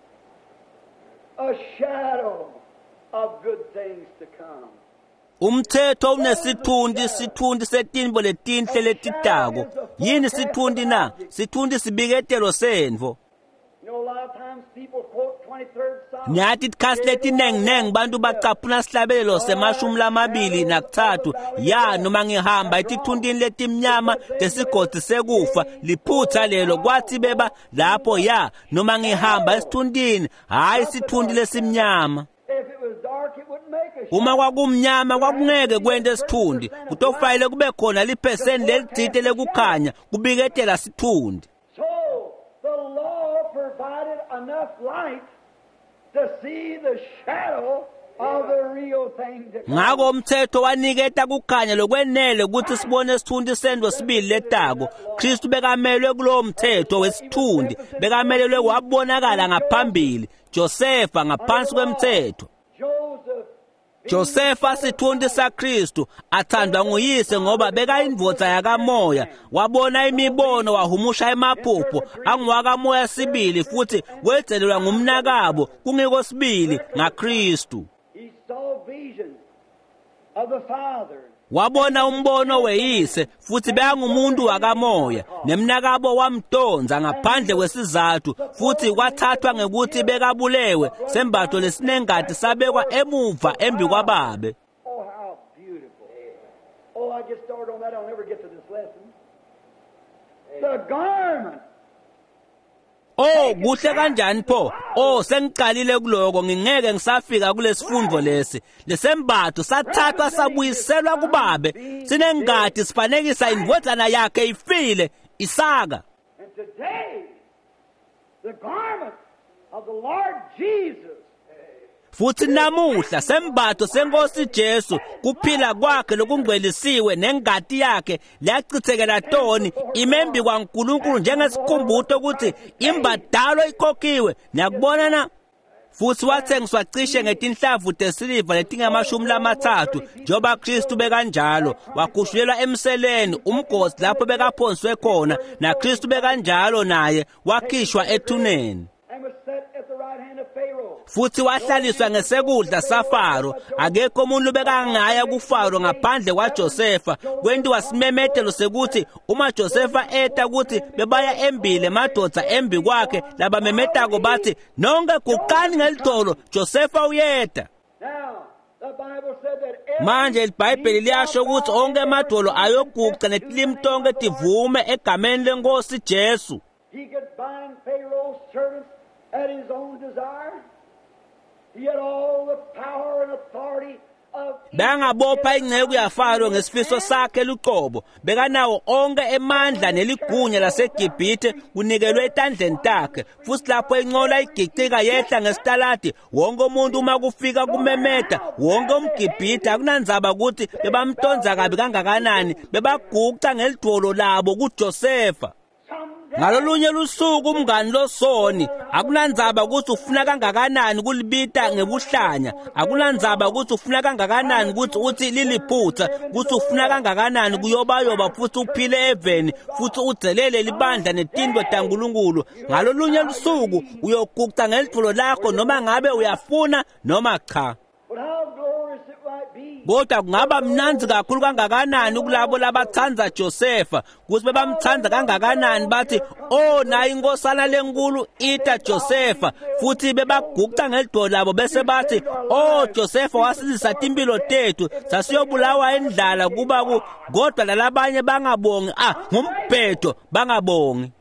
a shadow of good things to come. umthetho unesithundi sithundi setimbo letinhle letitako yini sithundi na sithundi sibiketelo senvo You know, a lot of times people quote twenty-third Psalm. nyathi ikhasi letinenginengi bantu bacaphuna sihlabelelo semashumi lamabili nakuthathu ya noma ngihamba etithundini letimnyama tesigodi sekufa liphutha lelo kwathi beba lapho ya noma ngihamba esithundini hayi isithundi lesimnyama If it was dark, it wouldn't make a shadow. uma kwakumnyama kwakungeke kwente sithundi kutofayile kube khona liphesenti lelidide lekukhanya kubiketela sithundi So the law provided enough light to see the shadow of the real thing to come. ngako umthetho waniketa kukhanya lokwenele ukuthi sibone sithundi sendo sibili letako Kristu bekamelwe kulo mthetho wesithundi bekamelwe wabonakala ngaphambili Josefa ngaphansi kwemthetho Joseph, Josefa sithundi saKristu athandwa nguyise ngoba bekayindvodza yakamoya wabona imibono wahumusha emaphupho angiwakamoya sibili futhi wedzelelwa ngumnakabo kungeko sibili ngaKristu he saw visions of the Father. wabona umbono weyise futhi beyangumuntu wakamoya nemnakabo wamdonza ngaphandle kwesizathu futhi kwathathwa ngekuthi bekabulewe sembatho lesinengadi sabekwa emuva embi kwababe Oh, how beautiful. Oh, I just started on that. I'll never get to this lesson. The garment. Oh kuhle kanjani pho oh sengiqalile kuloko ngingeke ngisafika kulesifundo lesi lesembatho sathathwa sabuyiselwa kubabe sinengadi sifanekisa indvodzana yakhe ifile Isaka And today, the garment of the Lord Jesus futhi namuhla sembatho senkosi Jesu kuphila kwakhe lokungcwelisiwe nengadi yakhe liyachithekela toni imembi kwaNkulunkulu njengesikhumbuzo ukuthi imbadalo ikhokhiwe niyakubona na futhi wathengiswa cishe ngetinhlavu tesiliva letingamashumi lamathathu njengoba Kristu bekanjalo wakhushulelwa emseleni umgosi lapho bekaphonswe khona na Kristu bekanjalo naye wakhishwa ethuneni and was set at the right hand of Pharaoh. futhi wahlaliswa ngesekudla saFaro akekho umuntu bekangaya kuFaro ngaphandle kwaJosefa kwentiwa simemethelo sekuthi uma Josefa eta ukuthi bebaya embile madoda embi kwakhe labamemetako bathi nonke guqani ngelidolo Josefa uyeda Now, the Manje iBhayibheli liyasho ukuthi onke amadolo ayoguqa netilimi tonke tivume egameni lenkosi Jesu. He could bind Pharaoh's servants at his own desire. He had all the power and authority of Bangabopha ingceku yaFaro ngesifiso sakhe luqobo. Bekanawo onke emandla neligunya laseGibhithe kunikelwe etandleni takhe. Futhi lapho encola igicika yehla ngestaladi, wonke umuntu uma kufika kumemeta, wonke umGibhithe akunandzaba ukuthi bebamtonza kabi kangakanani, bebaguqa ngelidwolo labo kuJosefa. Ngalolunye lusuku umngani losoni akunandzaba ukuthi ufuna kangakanani kulibita ngebuhlanya, akunandzaba ukuthi ufuna kangakanani ukuthi uthi liliphutha, ukuthi ufuna kangakanani kuyobayoba futhi uphile eveni futhi udzelele libandla netindwe taNkulunkulu. Ngalolunye lusuku uyoguqa ngelidwolo lakho noma ngabe uyafuna noma cha. Kodwa kungaba mnanzi kakhulu kangakanani kulabo labathanza Josefa, ukuthi bebamthanza kangakanani bathi oh nayi inkosana lenkulu ita Josefa, futhi bebaguqa ngelidwolo labo bese bathi oh Josefa wasilisa timpilo tethu sasiyobulawa endlala kuba ku, kodwa lalabanye bangabongi, ah ngumbhedo bangabongi.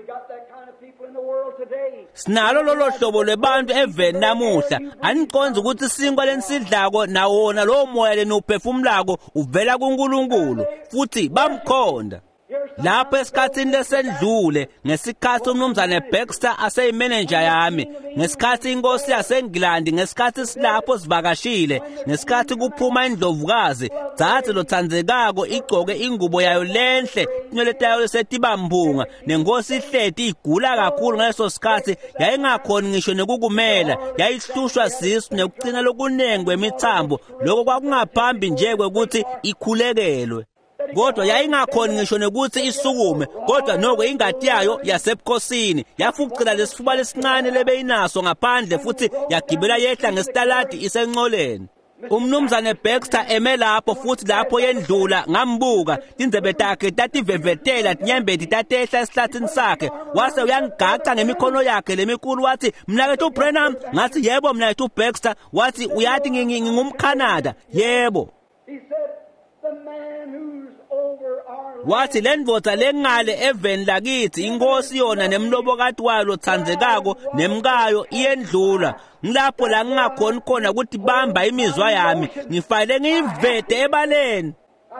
Sinalo lolo hlobo lwebantu eveni namuhla. Aniconza ukuthi isinkwa lenisidlako nawona lo moya lenophefumulako uvela kuNkulunkulu futhi bamkhonda. Lapho esikhathini lesendlule ngesikhathi umnumzane Baxter aseyimanager yami, ngesikhathi inkosi yaseNgilandi, ngesikhathi silapho sivakashile, ngesikhathi kuphuma indlovukazi zathi lothandzekako igqoke ingubo yayo lenhle inyoletayo setibambunga, nenkosi ihleti igula kakhulu ngaleso sikhathi, yayingakhoni ngisho nekukumela, yayihlushwa sisu nekucina lokunengi kwemithambo, lokho kwakungaphambi nje kwekuthi ikhulekelwe. Kodwa yayingakhoni ngisho nekuthi isukume, kodwa noko ingadi yayo yasebukhosini yafucela lesifuba lesincane lebeyinaso ngaphandle futhi yagibela yehla ngestaladi isenqoleni. Umnumzane Baxter eme lapho futhi lapho yendlula ngambuka, indlebe takhe tativevetela tinyembeti tatehla esihlathini sakhe, wase uyangigaca ngemikhono yakhe lemikulu wathi mnakethu uBrenham, ngathi yebo mnakethu uBaxter, wathi uyathi ngingumKhanada, yebo. Wathi lendvodza lengale eveni lakithi inkosi yona nemlobokati wayo lothandzekako nemkayo iyendlula. Ngilapho la ngingakhoni khona ukuthi bamba imizwa yami, ngifale ngiyivete ebaleni.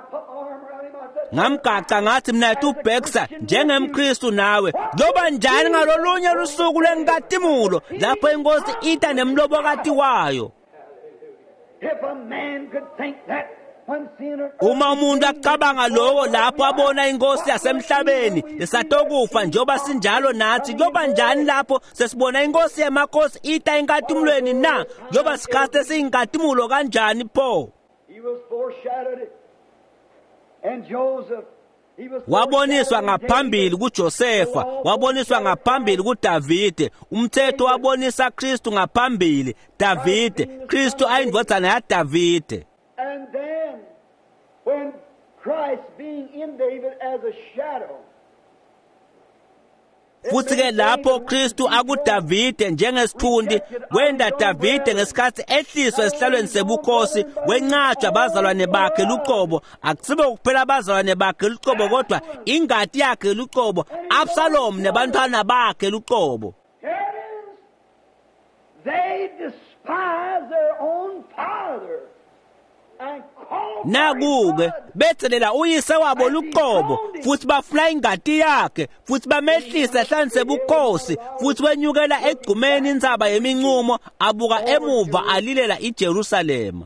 Ngamgaca ngathi mnathu uBaxter, njengemKristu nawe loba njani ngalolunye lusuku lwenkatimulo lapho inkosi ita nemlobokati wayo. If a man could think that, uma umuntu acabanga lokho lapho abona inkosi yasemhlabeni lesatokufa njoba sinjalo nathi, loba njani lapho sesibona inkosi yemakhosi ita enkatimulweni na, loba sikhathi siyinkatimullo kanjani pho. He was foreshadowed and Joseph waboniswa ngaphambili kuJosefa, waboniswa ngaphambili kuDavide, umthetho wabonisa Kristu ngaphambili, Davide, Kristu ayindvodzana yaDavide. And then, when Christ being in David as a shadow, futhi ke lapho Kristu akuDavide njengesithundi, wenda Davide ngesikhathi ehliswa esihlalweni sebukhosi, wencatshwa abazalwane bakhe luqobo, akusibe kuphela abazalwane bakhe luqobo kodwa ingadi yakhe luqobo, Absalom nebantwana bakhe luqobo. They despise their own father. Nakuke bethelela uyise wabo luqobo futhi bafuna ingadi yakhe futhi bamehlisa ehlani sebukhosi futhi wenyukela egcumeni inzaba yemincumo abuka emuva alilela iJerusalema.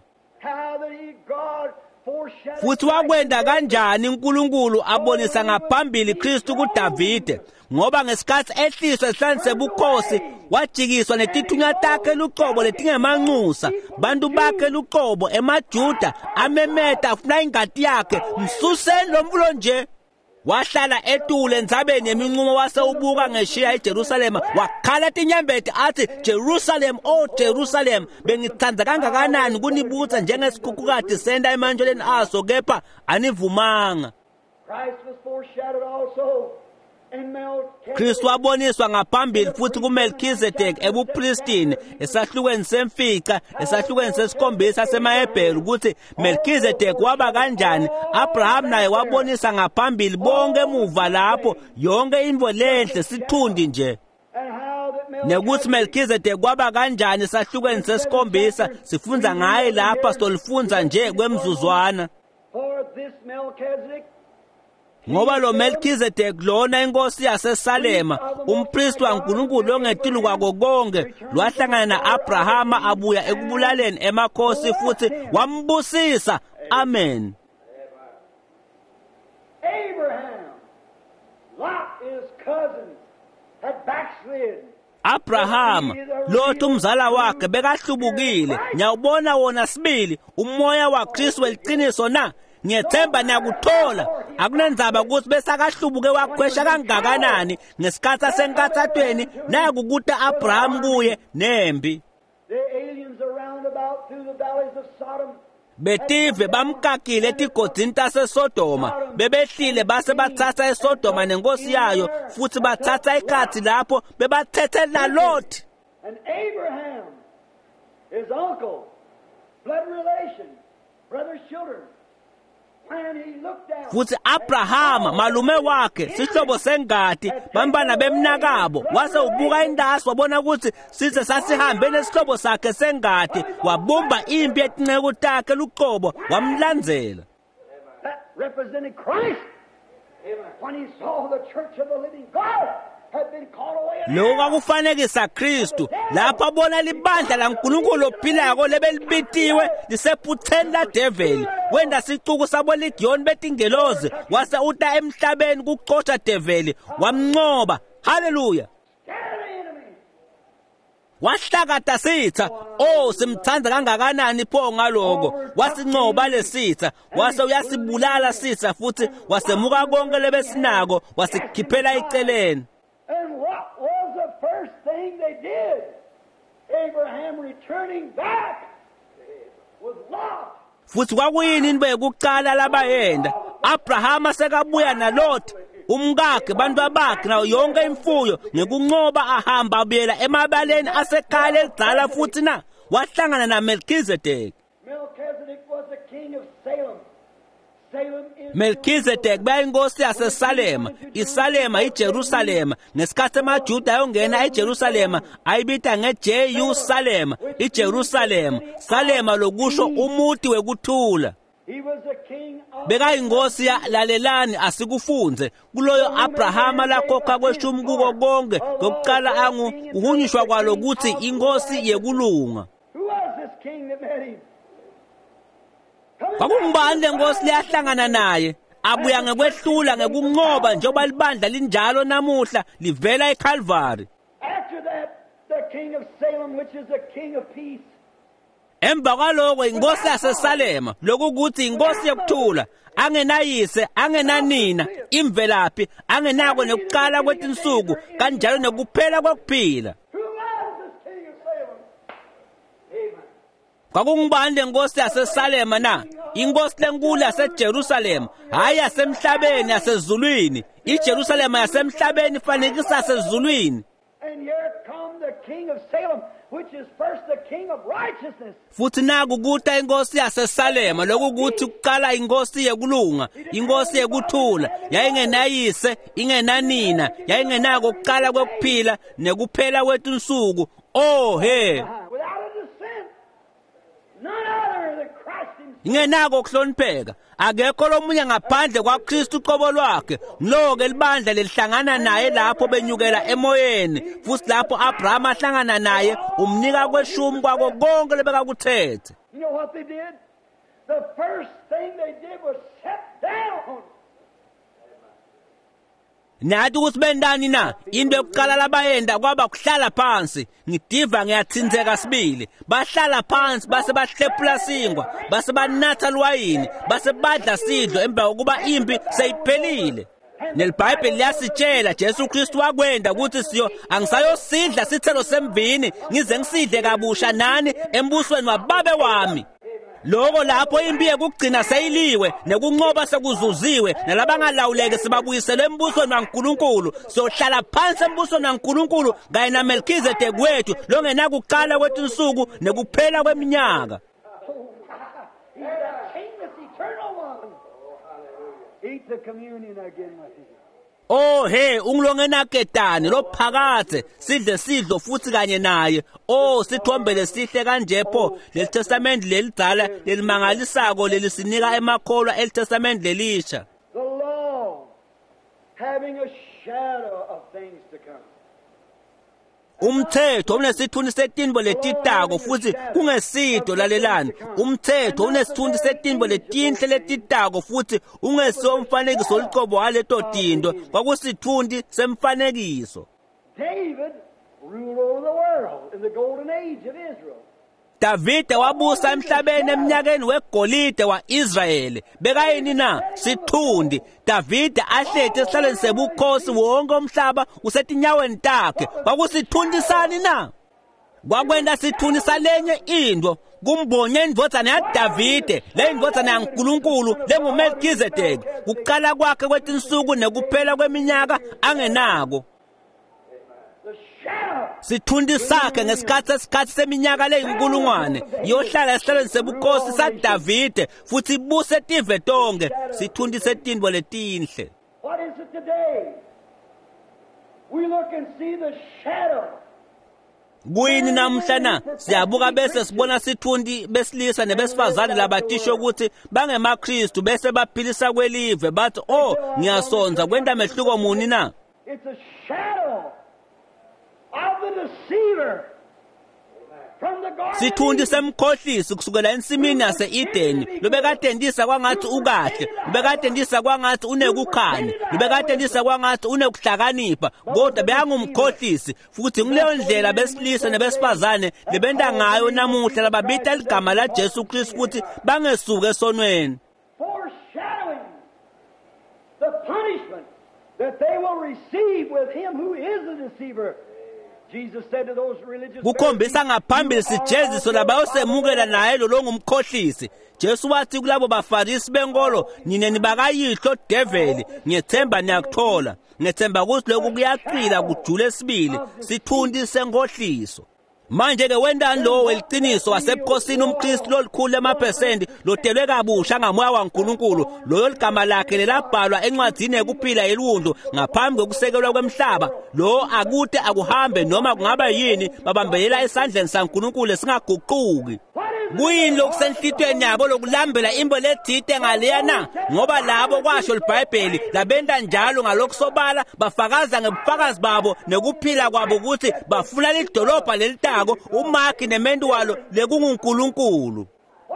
Futhi wakwenda kanjani uNkulunkulu abonisa ngaphambili Kristu kuDavide, ngoba ngesikhathi ehliswa ehlani sebukhosi wajikiswa netithunya takhe luqobo letingemanxusa, bantu bakhe luqobo emaJuda amemeta afuna ingadi yakhe, msuseni lo mfulo nje. Wahlala etule endzabeni yemincumo wase ubuka ngeshiya eJerusalema, wakhala tinyembeti athi Jerusalem, oh Jerusalem, bengithanda kangakanani kunibutsa njengesikhukhukati senda emanjoleni aso, kepha anivumanga. Christ was foreshadowed also Kristu waboniswa ngaphambili futhi kuMelchizedek ebupristini esahlukweni semfica esahlukweni sesikhombisa semaHebheru ukuthi Melchizedek waba kanjani. Abraham naye wabonisa ngaphambili bonke emuva lapho yonke into lenhle sithundi nje. Nekuthi Melchizedek kwaba kanjani esahlukweni sesikhombisa sifunza ngaye lapha sitolifunza nje kwemzuzwana. Ngoba lo Melchizedek lona inkosi yaseSalema umpristi waNkulunkulu ongetulu kwako konke lwahlangana na-Abrahama abuya ekubulaleni emakhosi futhi wambusisa. Amen. Abraham, Lot his cousin, had backslid. Abraham lothi umzala wakhe bekahlubukile. Nyawubona wona sibili umoya waKristu weliqiniso na. Ngiyethemba niyakuthola. Akunenzaba ukuthi besakahlubuke wakhwesha kangakanani ngesikhathi senkathathweni naku ukuthi Abraham kuye nembi. The aliens around about through the valleys of Sodom. Betive bamkakile etigodini taseSodoma bebehlile base bathatha eSodoma nenkosi yayo futhi bathatha ikhathi lapho bebathethela Lot. And Abraham, his uncle, blood relation, brother's children. Futhi Abrahama malume wakhe sihlobo sengadi bambana bemnakabo wase ubuka indasi wabona ukuthi size sasihambe nesihlobo sakhe sengadi wabumba impi yetinceku takhe luqobo wamlandzela. That represented Christ. When he saw the church of the living God had been called away. Lo kwakufanekisa Kristu lapha bona libandla laNkulunkulu ophilayo lebelibitiwe lisephutheni la devil wenda sicuku sabo Gideon betingelozi wase uta emhlabeni kuqotha devil wamnqoba. Hallelujah. Wahlakata sitha oh simthanda kangakanani pho ngaloko wasincoba lesitha wase uyasibulala sitha futhi wasemuka konke lebesinako wasikhiphela iceleni. And what was the first thing they did? Abraham returning back was Lot. Futhi kwakuyini into yokuqala labayenda Abraham sekabuya naLot umkakhe bantu abakhe nayo yonke imfuyo ngekunqoba ahamba abuyela emabaleni asekhaya elidala futhi na wahlangana naMelchizedek. Melchizedek was the king of Salem. Melchizedek bayinkosi yaseSalema. iSalema iJerusalema. Ngesikhathi amaJuda ayongena eJerusalema ayibita ngeJerusalema. iJerusalema Salema lokusho umuti wekuthula. Bekayinkosi lalelani asikufunze kuloyo Abrahama lakhokha kweshumi kuko konke kokuqala angu uhunyishwa kwalokuthi inkosi yekulunga. Kwakungubani lenkosi liyahlangana naye abuya ngekwehlula ngekunqoba njengoba libandla linjalo namuhla livela eCalvary. After that the king of Salem, which is the king of peace. Emva kwaloko inkosi yaseSalema lokukuthi inkosi yokuthula angenayise angenanina imvelaphi angenako nekuqala kwetinsuku kanjalo nekuphela kokuphila. Kwakungubani lenkosi yaseSalema na? Inkosi lenkulu yaseJerusalema hayi yasemhlabeni yasezulwini. iJerusalema yasemhlabeni ifanekisa yasezulwini. And here come the king of Salem, which is first the king of righteousness. Futhi naku kuta inkosi yaseSalema lokukuthi kuqala inkosi yekulunga inkosi yekuthula yayingenayise ingenanina yayingenako kuqala kokuphila nekuphela kwetinsuku. Oh he ingenako kuhlonipheka akekho lomunye ngaphandle kwaKristu uqobo lwakhe ngilo-ke libandla lelihlangana naye lapho benyukela emoyeni futhi lapho Abraham ahlangana naye umnika kweshumi kwako konke lebekakuthethe. You know what they did? The first thing they did was sit down. Nathi ukuthi bendani na into yokuqala labayenda kwaba kuhlala phansi ngidiva ngiyathinzeka sibili bahlala phansi base bahlephula singwa base banatha lwayini base badla sidlo emva kokuba impi seyiphelile. NeLibhayibheli liyasitshela Jesu Kristu wakwenda ukuthi siyo angisayosidla sithelo semvini ngize ngisidle kabusha nani embusweni wababe wami. Loko lapho impi yekugcina seyiliwe nekunqoba sekuzuziwe nalabangalawuleke sibabuyisele embusweni kaNkulunkulu sohlala phansi embusweni kaNkulunkulu kanye naMelkizedeki wethu longena kuqala kwethu nekuphela kweminyaka. He's the kingless eternal one. Eat the communion again with you. Oh he ungilongena ketani lo phakathe sidle sidlo futhi kanye naye. Oh sithombele sihle kanje pho leli testament lelidala lelimangalisako lelisinika emakholwa eli testament lelisha. The law having a shadow of things to come. Umthetho unesithundi setinbo letitako futhi kungesito lalelani. Umthetho unesithundi setinbo letinhle letitako futhi ungesiwo umfanekiso liqobo waleto tinto kwakusithundi semfanekiso. David ruled over the world in the golden age of Israel. Davide wabusa emhlabeni eminyakeni wegolide wa-Israyeli. Bekayini na? Sithundi. Davide ahlethe esihlalweni sebukhosi wonke umhlaba usetinyaweni takhe. Kwakusithundisani na? Kwakwenda sithundisa lenye into. Kumbonye indvodzana yaDavide, le indvodzana yaNkulunkulu, lenguMelkizedeki. Kuqala kwakhe kwetinsuku nekuphela kweminyaka angenako. Sithundi sakhe ngesikhathi sesikhathi seminyaka leyinkulungwane yohlala esihlalweni sebukhosi saDavide futhi ibuse tive tonke sithundi setinbo letinhle. What is it today? We look and see the shadow. Kuyini namhlanje siyabuka bese sibona sithundi besilisa nebesifazane labatisho ukuthi bangemaKristu bese baphilisa kwelive bathi oh ngiyasonza kwenda mehluko muni na? It's a shadow of the deceiver from the garden. Sithundi semkhohlisi kusukela ensimini yase-Edeni lobekadendisa kwangathi ukahle lobekadendisa kwangathi unekukhanya lobekadendisa kwangathi unekuhlakanipha kodwa beyangumkhohlisi futhi kuleyo ndlela besilisa nebesifazane lebenda ngayo namuhla lababita igama laJesu Kristu futhi bangesuke esonweni. Foreshadowing the punishment that they will receive with him who is the deceiver. Jesus said to those religious kukhombisa ngaphambili sijeziso labayosemukela naye lo ngumkhohlisi. Jesu wathi kulabo bafarisi benkolo nine nibakayihlo develi ngethemba niyakuthola ngethemba ukuthi lokhu kuyaqila kujule sibili sithundi senkohliso. Manje ke wendani lo weliqiniso wasebukhosini umKristu lolikhulu emaphesenti lodelwe kabusha ngamoya kaNkulunkulu lo ligama lakhe lelabhalwa encwadini ekuphila yeliwundu ngaphambi kokusekelwa kwemhlaba. Lo akude akuhambe noma kungaba yini babambelela esandleni saNkulunkulu esingaguquki. Kuyini lokusenhlitweni yabo lokulambela imbo lethite ngaleyana ngoba labo kwasho iBhayibheli labenda njalo ngalokusobala bafakaza ngebufakazi babo nekuphila kwabo ukuthi bafuna lidolobha lelitako uMark nemendu walo lekunguNkulunkulu.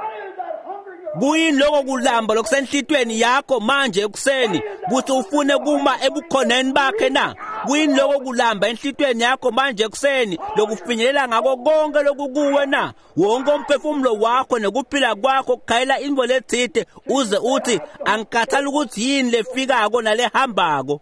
Kuyini lokho kulamba lokusenhlitweni yakho manje ekuseni ukuthi ufune kuma ebukhoneni bakhe na? Kuyini lokho kulamba enhlitweni yakho manje ekuseni lokufinyelela ngako konke lokukuwe na? Wonke umphefumulo wakho nekuphila kwakho kukhayela imbo lethite uze uthi angikhathali ukuthi yini lefikako nalehambako.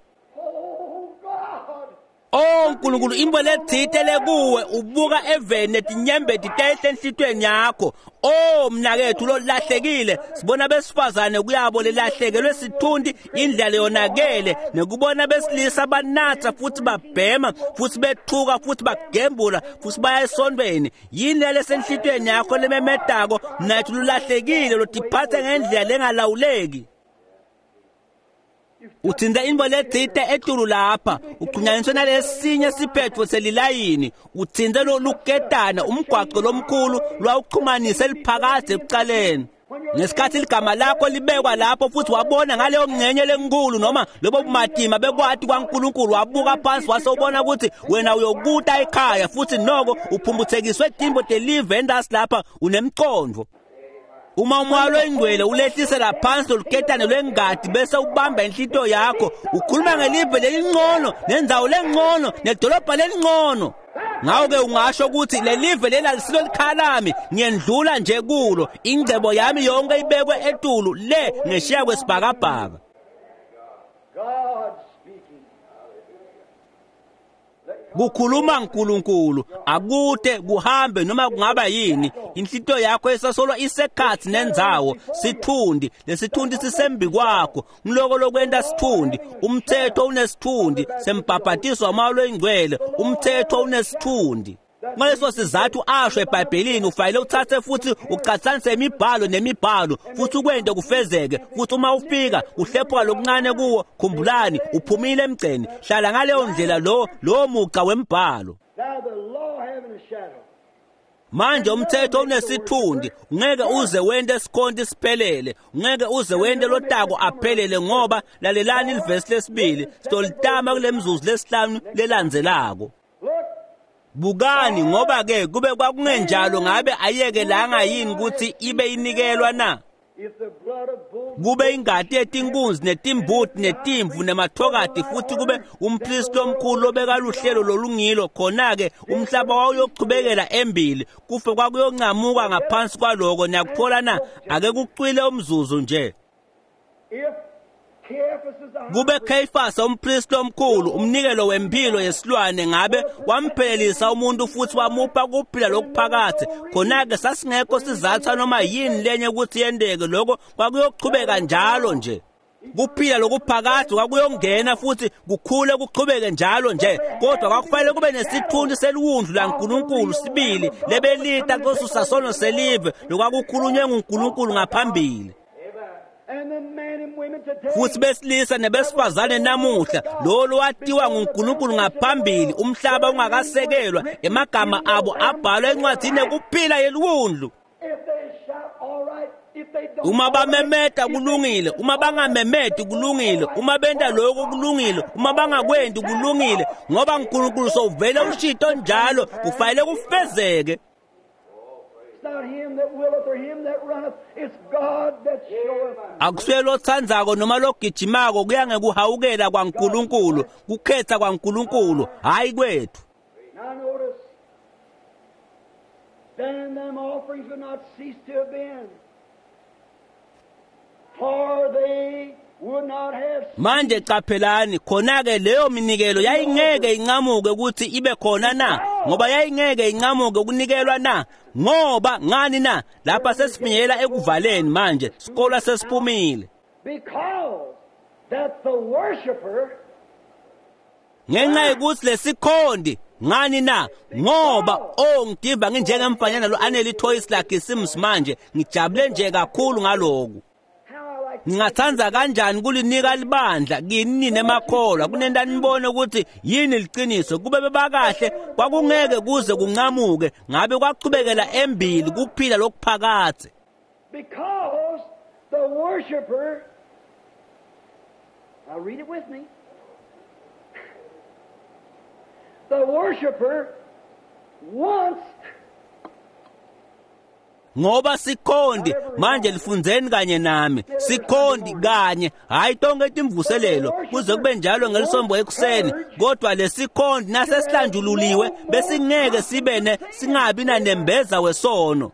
Oh Nkulunkulu imbo lethite lekuwe ubuka eveni netinyembeti tehle enhlitweni yakho. Oh mnakethu lo lahlekile sibona besifazane kuyabo lelahlekelwe sithundi indlela yonakele nekubona besilisa banatha futhi babhema futhi bethuka futhi bagembula futhi baya esondweni. Yini lesenhlitweni yakho lememetako nathi lulahlekile lotiphathe ngendlela lengalawuleki. Uthinda imbo lethite etulu lapha uqhunyaniswe nalesinye siphetho selilayini uthinda lo luketana umgwaqo lomkhulu lwawuxhumanisa eliphakathi ekuqaleni. Ngesikhathi igama lakho libekwa lapho futhi wabona ngaleyo ngcenye lenkulu noma lobo bumatima bekwathi kwaNkulunkulu wabuka phansi wasobona ukuthi wena uyokuta ekhaya futhi noko uphumbuthekiswe timbo delive endasi lapha unemqondo. Uma umwalo ingcwele ulehlisela phansi oluketane lwengadi bese ubamba inhlito yakho ukhuluma ngelive lelingcono nendzawo lengcono nedolobha lelingcono. Ngawo ke ungasho ukuthi lelive lela lisilo likhalami ngiyendlula nje kulo ingcebo yami yonke ibekwe etulu le ngeshiya kwesibhakabhaka. God speaking. kukhuluma uNkulunkulu akude kuhambe noma kungaba yini inhlito yakho esasolwa isekhathi nendzawo sithundi lesithundi sisembi kwakho ngiloko lokwenda sithundi umthetho unesithundi sembhabhatiswa amalo engcwele umthetho unesithundi ngaleso sizathu asho eBhayibhelini ufanele uthathe futhi uqhathanise imibhalo nemibhalo futhi ukwente kufezeke futhi uma ufika uhlephuka lokuncane kuwo khumbulani uphumile emgceni hlala ngaleyo ndlela lo lo muqa wemibhalo manje umthetho unesithundi ungeke uze wende esikhonti siphelele ungeke uze wende lotako aphelele ngoba lalelani ilivesi lesibili stolitama kulemzuzu lesihlanu lelandzelako bukani ngoba ke kube kwakungenjalo ngabe ayekelanga yini ukuthi ibe inikelwa na kube ingadi etinkunzi netimbuti netimvu nemathokati futhi kube umpristi omkhulu obeka luhlelo lolungilo khona ke umhlaba wawuyochubekela embili kufe kwakuyoncamuka ngaphansi kwaloko niyakuthola na ake kucwile umzuzu nje kube Caiphas umpristi omkhulu umnikelo wempilo yesilwane ngabe wamphelelisa umuntu futhi wamupha kuphila lokuphakathi khona ke sasingekho sizatha noma yini lenye ukuthi yendeke lokho kwakuyochubeka njalo nje kuphila lokuphakathi kwakuyongena futhi kukhule kuqhubeke njalo nje kodwa kwakufanele kube nesithundi seluwundlu laNkulunkulu sibili lebelita qosusa sono selive lokwakukhulunywe nguNkulunkulu ngaphambili futhi besilisa nebesifazane namuhla lo watiwa nguNkulunkulu ngaphambili umhlaba ungakasekelwa emagama abo abhalwe encwadini kuphila yeluwundlu uma bamemeta kulungile uma bangamemeti kulungile uma benda lokho kulungile uma bangakwendi kulungile ngoba uNkulunkulu sovele ushito njalo kufanele kufezeke akuswelo othandzako noma logijimako kuya ngekuhawukela kwaNkulunkulu kukhetha kwaNkulunkulu hayi kwethu then them offerings would not cease to have been for they would not have manje caphelani khona ke leyo minikelo yayingeke inqamuke ukuthi ibe khona na ngoba yayingeke inqamuke ukunikelwa na ngoba ngani na lapha sesifinyela ekuvaleni manje sikole sesiphumile because that the worshipper ngenxa ukuthi lesikhondi ngani na ngoba oh ngidiva nginjengemfanyana lo aneli toys lakhe sims manje ngijabule nje kakhulu ngaloku ngingathanza kanjani kulinika libandla kini nemakholwa kunenda nibone ukuthi yini liqiniso kube bebakahle kwakungeke kuze kunqamuke ngabe kwaqhubekela embili kuphila lokuphakathi because the worshipper I'll read it with me the worshipper wants ngoba sikhondi manje lifundzeni kanye nami sikhondi kanye hayi tonke timvuselelo kuze kube njalo ngelisombo ekuseni kodwa lesikhondi nasesihlanjululiwe besingeke sibene singabi nanembeza wesono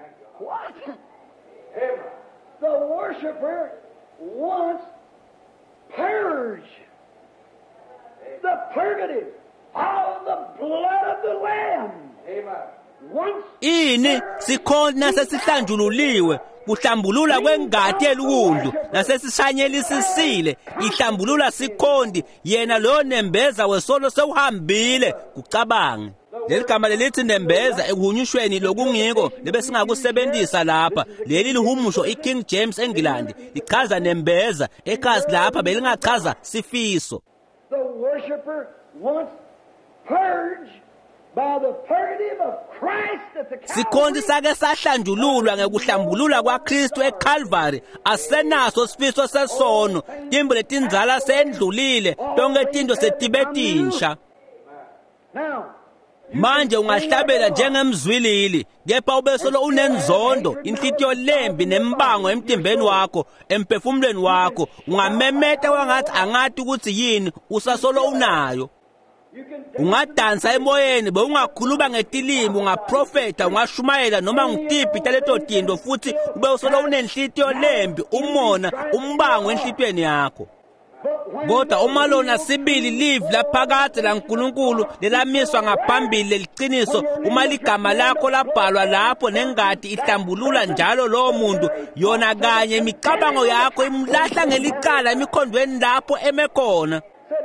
the worshipper wants purge the purgative of the blood of the lamb amen ini sikhondi nasesihlanjululiwe kuhlambulula kwengadi yeluwundlu nasesishanyelisisile ihlambulula sikhondi yena lo nembeza wesono sewuhambile kucabange leli gama lelithi nembeza ekuhunyushweni lokungiko lebe singakusebenzisa lapha leli lihumusho iKing James England lichaza nembeza ekhasi lapha belingachaza sifiso the worshipper wants purge by the purgative of Christ at the Calvary. Sikhondi sake sahlanjululwa ngekuhlambulula kwaKristu eCalvary asenaso sifiso sesono timbo letinzala sendlulile tonke tinto setibetinsha now manje ungahlabela njengemzwilili kepha ubesolo unenzondo inhlitiyo lembi nembango emtimbeni wakho emphefumulweni wakho ungamemeta wangathi angathi ukuthi yini usasolo unayo ungadansa emoyeni bewungakhuluma ngetilimi ungaprofeta ungashumayela noma ngitiphi taleto tinto futhi ube usolo unenhlitiyo lembi umona umbango enhlitweni yakho Kodwa uma lona sibili live laphakathi laNkulunkulu lelamiswa ngaphambili leliciniso, uma ligama lakho labhalwa lapho nengadi ihlambulula njalo lowo muntu, yona kanye imicabango yakho imlahla ngelicala emikhondweni lapho emekhona.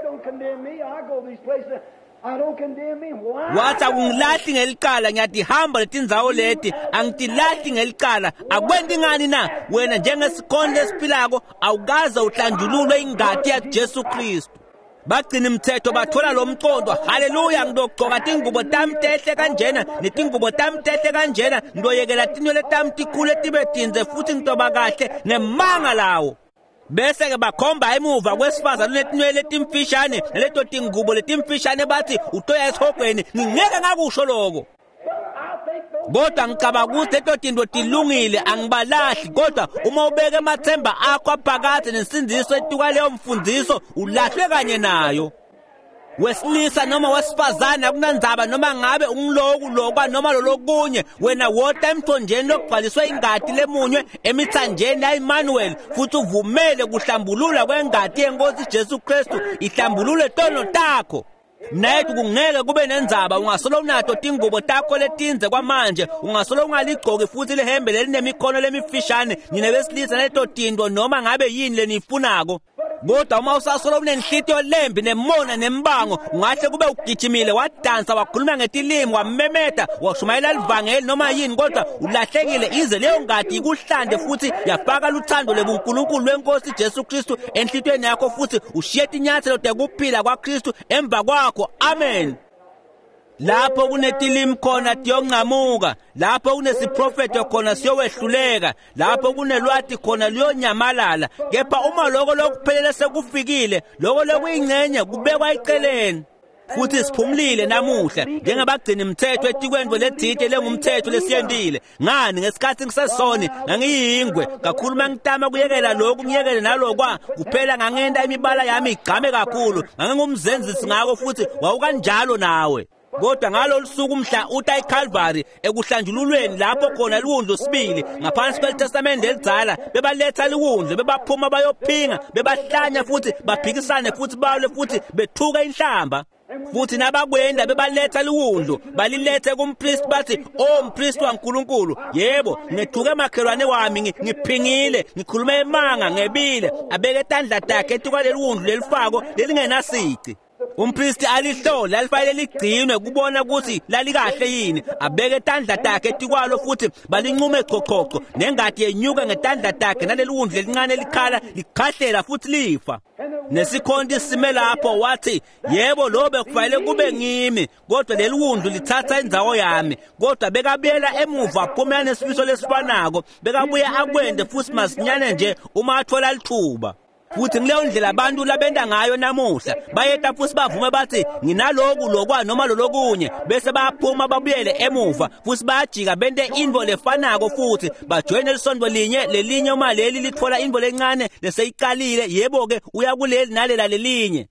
Wathi akungilahli ngelicala, ngiyadihamba letindzawo leti, angitilahli ngelicala. Akwendi ngani na? Wena njengesikhonto esiphilako awukaze uhlanjululwe ingadi yaJesu Kristu. Bagcina imithetho bathola lo mqondo, haleluya, ngidogcoka tingubo tami tehle kanjena netingubo tami tehle kanjena, ndoyekela tinwele tami tikhule tibe tinze futhi ngitoba kahle ngemanga lawo. Bese ke bakhomba emuva kwesifazane letinwele letimfishane naleto tingubo letimfishane bathi utoya esihogweni. Ngingeke ngakusho lokho. Kodwa ngicabanga ukuthi leto tinto tilungile, angibalahli. Kodwa uma ubeke emathemba akho phakathi nesindiso etuka leyo mfundiso, ulahlwe kanye nayo. Wesilisa noma wesifazane akunandzaba noma ngabe ungiloku lokwa noma lolokunye, wena wota emthonjeni lokubhaliswe ingadi lemunywe emithanjeni ya-Emmanuel, futhi uvumele kuhlambulula kwengadi yeNkosi Jesu Kristu ihlambulule tono takho. Nayetu kungeke kube nendzaba ungasolo unato tingubo takho letinze kwamanje, ungasolo ungaligcoki futhi lehembe lelinemikhona lemifishane nyine besilisa neto tinto noma ngabe yini lenifunako. Kodwa uma usasolo unenhlitiyo lembi nemona nembango, ungahle kube ugijimile wadansa wakhuluma ngetilimi wamemeta washumayela livangeli noma yini, kodwa ulahlekile ize leyo ngadi ikuhlande futhi yafaka luthando lebuNkulunkulu lweNkosi Jesu Kristu enhlitweni yakho, futhi ushiye tinyathelo tekuphila kwaKristu emva kwakho. Amen. Lapho kunetilimi khona tiyonqamuka, lapho kunesiprofeto khona siyowehluleka, lapho kunelwati khona liyonyamalala. Kepha uma lokho lokuphelele sekufikile, lokho lokuyingcenye kubekwa eceleni. Futhi siphumlile namuhla njengabagcina imithetho etikweni lethite lengumthetho lesiyendile. Ngani ngesikhathi ngisesoni ngangiyingwe kakhulu mangitama kuyekela lokhu ngiyekele nalokwa kuphela ngangenda imibala yami igqame kakhulu, ngangingumzenzisi ngako futhi wawukanjalo nawe. Kodwa ngalolu suku mhla uta eCalvary ekuhlanjululweni lapho khona liwundlu sibili ngaphansi kweTestament elidzala, bebaletha liwundlu bebaphuma bayophinga bebahlanya futhi baphikisane futhi balwe futhi bethuka inhlamba. Futhi nabakwenda bebaletha liwundlu balilethe kumpriest bathi, "Oh mpriest waNkulunkulu, yebo ngethuke makhelwane wami ngiphingile ngikhulume emanga ngebile." Abeke tandla takhe etuka leliwundlu lelifako lelingenasici. Umpristi alihlole alifanele ligcinwe kubona ukuthi lalikahle yini. Abeke tandla takhe etikwalo futhi balinqume chochocho nengadi yenyuka ngetandla takhe naleliwundlu elincane likhala likhahlela futhi lifa. Nesikhonto sime lapho wathi, "Yebo lo bekufanele kube ngimi, kodwa leliwundlu lithatha indzawo yami." Kodwa bekabuyela emuva aphumela nesifiso lesifanako, bekabuya akwende futhi masinyane nje uma athola lithuba. Futhi ngileyo ndlela abantu labenda ngayo namuhla bayeta futhi bavume bathi nginaloku lokwa noma lolokunye, bese baphuma babuyele emuva futhi bayajika bende invo lefanako futhi bajoyine lisonto linye lelinye uma leli lithola invo lencane leseyiqalile. Yebo ke uya kuleli nalela lelinye.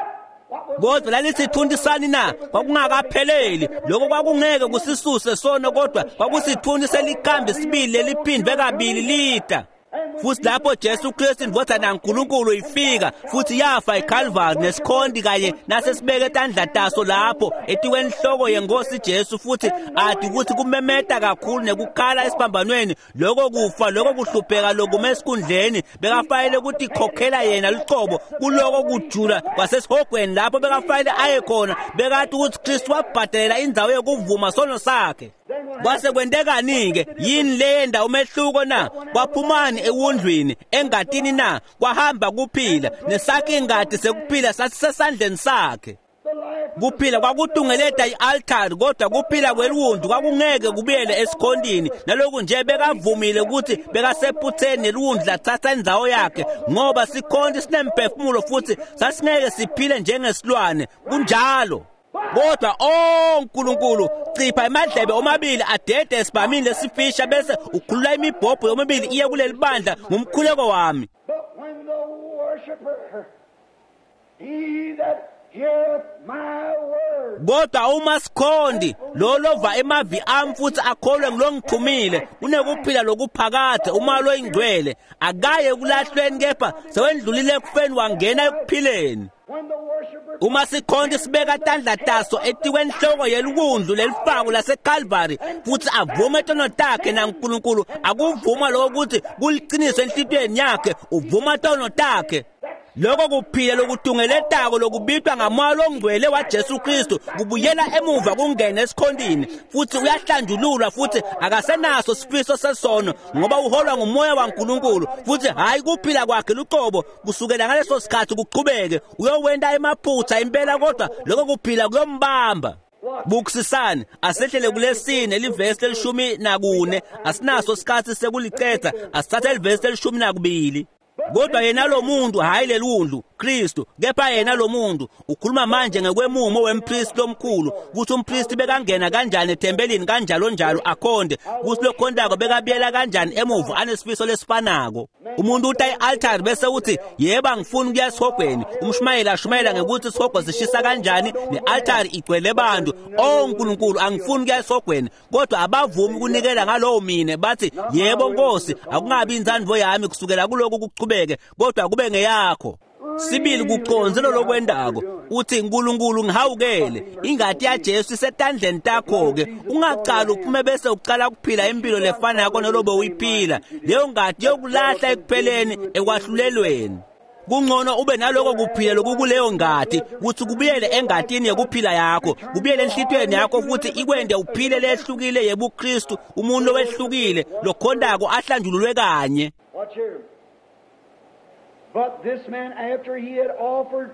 Kodwa lalisithundisani na kwakungakapheleli lokho, kwakungeke kusisuse sono, kodwa kwakusithundi selikhambe sibili leliphindwe kabili lita. Futhi lapho Jesu Kristu indvodana kaNkulunkulu ifika futhi yafa eCalvary nesikhonti kanye nasesibeke tandla taso lapho etikweni hloko yeNkosi Jesu, futhi athi ukuthi kumemeta kakhulu nekukhala esiphambanweni lokho kufa lokho kuhlupheka lokume esikhundleni bekafanele ukuthi khokhela yena liqobo kuloko kujula kwasesihogweni lapho bekafanele aye khona. Bekathi ukuthi Kristu wabhadalela indzawo yokuvuma sono sakhe. Kwase kwendekani-ke yini leyenda umehluko na? Kwaphumani ewundlwini engadini na? Kwahamba kuphila nesakhe ingadi sekuphila sasisesandleni sakhe. Kuphila kwakutungeleta i-altari, kodwa kuphila kweliwundlu kwakungeke kubuyele esikhondini. Naloku nje bekavumile ukuthi bekasephutheni neliwundlu lathatha indzawo yakhe, ngoba sikhonti sinemphefumulo futhi sasingeke siphile njengesilwane kunjalo. Kodwa oh Nkulunkulu, cipha emadlebe omabili adede esibhamini lesifisha bese ukhulula imibhobho yomibili iye kuleli bandla ngumkhuleko wami. But when the worshiper, he that heareth my word, Kodwa uma sikhondi lo lova emavi ami futhi akholwe ngilongithumile unekuphila lokuphakade uma lo ingcwele akaye kulahlweni kepha sewendlulile ekufeni wangena ekuphileni. Uma sikhonde sibeka tandla taso etikweni hloko yelukundlu lelifako laseCalvary futhi avuma etono takhe naNkulunkulu akuvuma lokho ukuthi kuliqiniso enhlitweni yakhe uvuma tono takhe. Lokho kuphila lokutungeletako lokubitwa ngamoya longcwele waJesu Kristu kubuyela emuva kungena esikhondini futhi uyahlanjululwa futhi akasenaso sifiso sesono ngoba uholwa ngumoya waNkulunkulu futhi hayi kuphila kwakhe luqobo kusukela ngaleso sikhathi kuqhubeke uyowenda emaphutha impela kodwa lokho kuphila kuyombamba. Bukusisani asehlele kulesine livesi leshumi nakune asinaso sikhathi sekulicetha asithatha ilivesi leshumi nakubili. Kodwa yena lo muntu hayi lelundlu Kristu kepha yena lo muntu ukhuluma manje ngekwemumo wempriest lomkhulu ukuthi umpriest bekangena kanjani ethembelini kanjalo njalo akhonde ukuthi lokhondako bekabiyela kanjani emuva anesifiso lesifanako. Umuntu uthi i-altar bese uthi yeba ngifuna ukuya esihogweni umshumayela ashumayela ngekuthi isihogo sishisa kanjani ne-altar igcwele abantu oh uNkulunkulu angifuni ukuya esihogweni kodwa abavumi ukunikela ngalowo mine bathi yebo Nkosi akungabi inzandvo yami kusukela kuloko kuqhubeke kodwa kube ngeyakho. Sibili kuconzelo lokwendako uthi uNkulunkulu ngihawukele ingadi yaJesu isetandleni takho ke ungaqala uphume bese uqala ukuphila impilo lefana yakho nolobe uyiphila leyo ngadi yokulahla ekupheleni ekwahlulelweni. Kungcono ube naloko kuphila lokukuleyo ngadi ukuthi kubuyele engadini yekuphila yakho kubuyele enhlitweni yakho futhi ikwende uphile lehlukile yebu Kristu umuntu owehlukile lokhondako ahlanjululwe kanye. Watch here. But this man, after he had offered